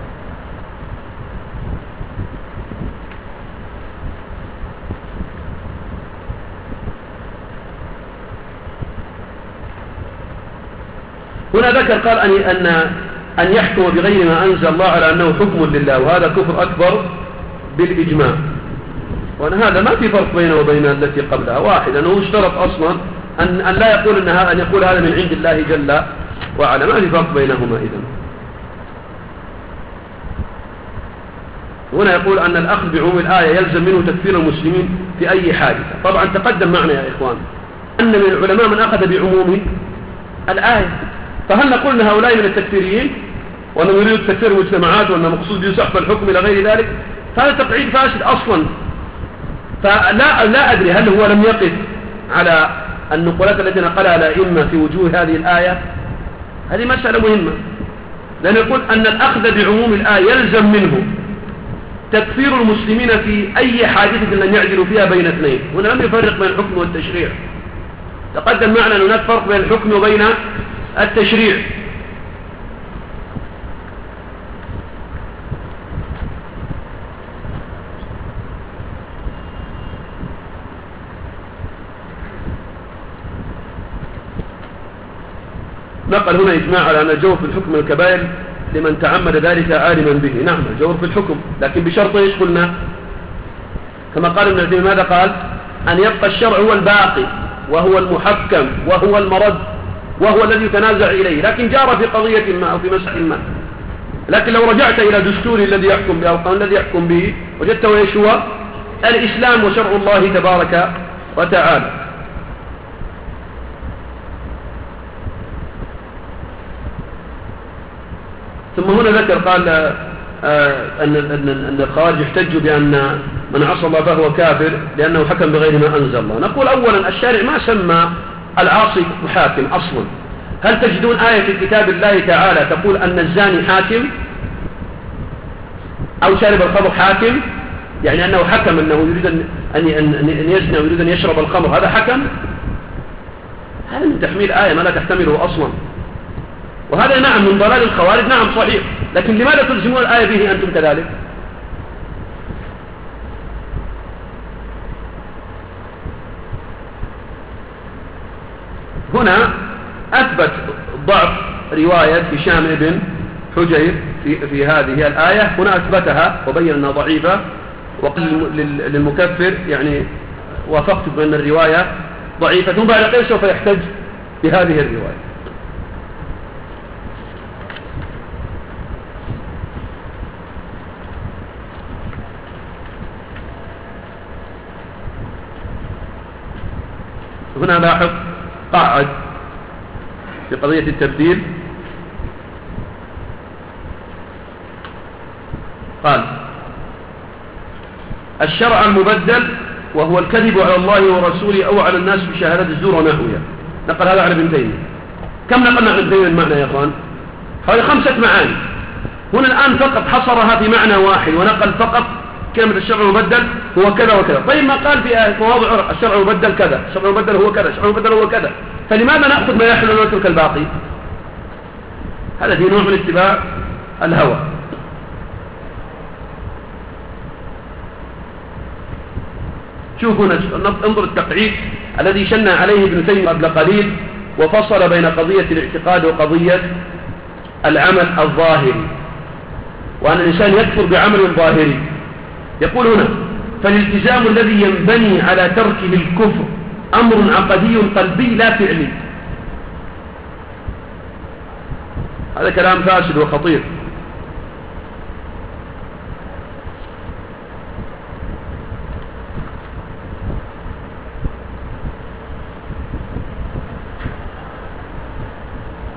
هنا ذكر قال أن أن أن يحكم بغير ما أنزل الله على أنه حكم لله، وهذا كفر أكبر بالإجماع. وأن هذا ما في فرق بينه وبين التي قبلها، واحد أنه اشترط أصلا أن أن لا يقول أنها أن يقول هذا من عند الله جل وعلا، ما في فرق بينهما. إذن هنا يقول أن الأخذ بعموم الآية يلزم منه تكفير المسلمين في أي حادثة. طبعا تقدم معنا يا إخوان أن من العلماء من أخذ بعموم الآية، فهل نقول أن هؤلاء من التكفيريين وأنه يريد تكفير المجتمعات وأنه مقصود به سحب الحكم إلى غير ذلك؟ فهذا تقعيد فاسد أصلا. فلا لا أدري هل هو لم يقف على النقولات التي نقلها الأئمة في وجوه هذه الآية. هذه مسألة مهمة، لأن يقول أن الأخذ بعموم الآية يلزم منه تكفير المسلمين في أي حادثة لن يعدلوا فيها بين اثنين. هنا لم يفرق بين الحكم والتشريع. تقدم معنا أن هناك فرق بين الحكم وبين التشريع. نقل هنا إجماع على أن الجور في الحكم الكبائر لمن تعمد ذلك عالما به. نعم الجور في الحكم، لكن بشرط ايش قلنا؟ كما قال ابن عثيمين ماذا قال؟ أن يبقى الشرع هو الباقي وهو المحكم وهو المرد وهو الذي يتنازع إليه، لكن جار في قضية ما أو في مسألة ما. لكن لو رجعت إلى دستور الذي يحكم به أو القانون الذي يحكم به وجدته ايش هو؟ الإسلام وشرع الله تبارك وتعالى. ثم هنا ذكر قال آه أن, أن, أن الخوارج يحتجوا بأن من عصى الله فهو كافر لأنه حكم بغير ما أنزل الله. نقول أولا الشارع ما سمى العاصي حاكم أصلا. هل تجدون آية في كتاب الله تعالى تقول أن الزاني حاكم أو شارب الخمر حاكم؟ يعني أنه حكم أنه يريد أن, أن, أن يزني ويريد أن يشرب الخمر، هذا حكم؟ هذا من تحميل آية ما لا تحتمله أصلا. وهذا نعم من ضلال الخوارج، نعم صحيح، لكن لماذا تلزمون الآية به أنتم كذلك؟ هنا أثبت ضعف رواية هشام بن حجير في, في هذه الآية، هنا أثبتها وبين أنها ضعيفة، وقال للمكفر يعني وافقت بأن الرواية ضعيفة، ثم بعد قليل سوف يحتج بهذه الرواية. هنا لاحظ قاعد في قضية التبديل، قال الشرع المبدل وهو الكذب على الله ورسوله أو على الناس بشهادة الزور ونحوها. نقل هذا على ابن تيمية. كم نقلنا عن ابن تيمية المعنى يا أخوان؟ حوالي خمسة معاني. هنا الآن فقط حصرها في معنى واحد ونقل فقط كلمة الشرع المبدل هو كذا وكذا. طيب ما قال في مواضع الشرع المبدل كذا، الشرع المبدل هو كذا، الشرع المبدل هو كذا، فلماذا نأخذ ما يحل ونترك الباقي؟ هذا في نوع من اتباع الهوى. شوفوا انظر التقعيد الذي شن عليه ابن تيمية قبل قليل، وفصل بين قضية الاعتقاد وقضية العمل الظاهري، وأن الإنسان يكفر بعمل ظاهري. يقول هنا فالالتزام الذي ينبني على تركه الكفر أمر عقدي قلبي لا فعلي. هذا كلام فاسد وخطير.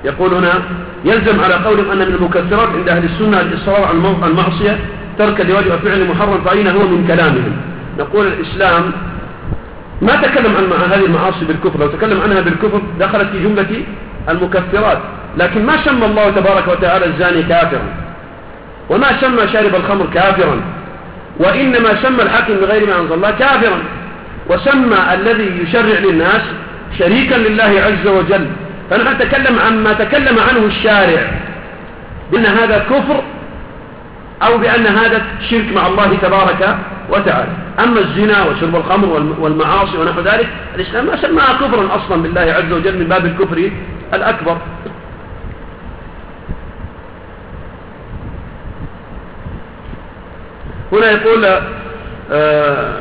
يقول هنا يلزم على قولهم أن من المكفرات عند أهل السنة الإصرار على المعصية ترك لواجب فعل محرم، فأين هو من كلامهم؟ نقول الإسلام ما تكلم عن هذه المعاصي بالكفر، لو تكلم عنها بالكفر دخلت في جملة المكفرات، لكن ما سمى الله تبارك وتعالى الزاني كافرا، وما سمى شارب الخمر كافرا، وإنما سمى الحاكم بغير ما أنزل الله كافرا، وسمى الذي يشرع للناس شريكا لله عز وجل. فنحن نتكلم عما تكلم عنه الشارع بأن هذا كفر أو بأن هذا شرك مع الله تبارك وتعالى. أما الزنا وشرب الخمر والمعاصي ونحو ذلك الإسلام ما سماها كفرا أصلا بالله عز وجل من باب الكفر الأكبر. هنا يقول آه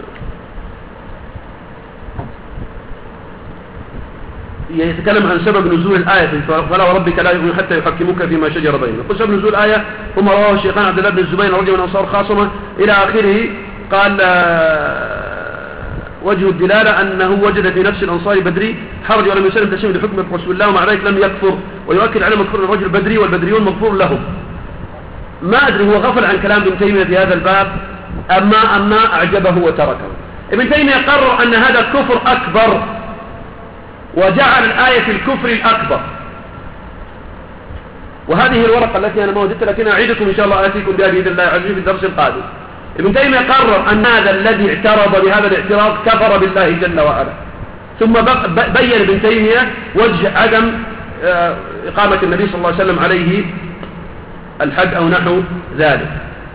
يتكلم عن سبب نزول الآية فلا وربك لا يؤمنون حتى يحكموك فيما شجر بينهم. يقول سبب نزول الآية هم رواه الشيخان عبد الله بن الزبير رجل من أنصار خاصمة إلى آخره. قال وجه الدلالة أنه وجد في نفس الأنصار بدري حرج ولم يسلم تسليم لحكم رسول الله ومع ذلك لم يكفر، ويؤكد على مكفر الرجل البدري والبدريون مغفور لهم. ما أدري هو غفل عن كلام ابن تيمية في هذا الباب أما أما أعجبه وتركه. ابن تيمية قرر أن هذا كفر أكبر وجعل الآية في الكفر الأكبر، وهذه الورقة التي أنا ما وجدت لكن أعيدكم إن شاء الله آتيكم بها بإذن الله عز وجل في الدرس القادم. ابن تيمية قرر أن هذا الذي اعترض بهذا الاعتراض كفر بالله جل وعلا. ثم بين ابن تيمية وجه عدم إقامة النبي صلى الله عليه وسلم عليه الحد أو نحو ذلك.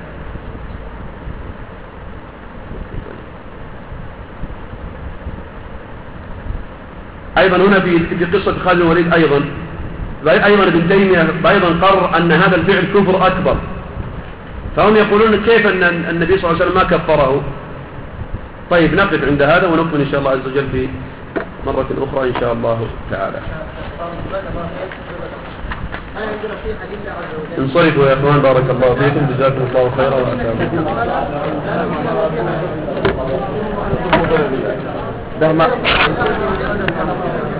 أيضا هنا في في قصة خالد بن الوليد أيضا أيضا ابن تيمية أيضا قرر أن هذا الفعل كفر أكبر، فهم يقولون كيف أن النبي صلى الله عليه وسلم ما كفره. طيب نقف عند هذا ونكمل إن شاء الله عز وجل في مرة أخرى إن شاء الله تعالى. انصرفوا يا أخوان بارك الله فيكم، جزاكم الله خيرا وأتابعكم.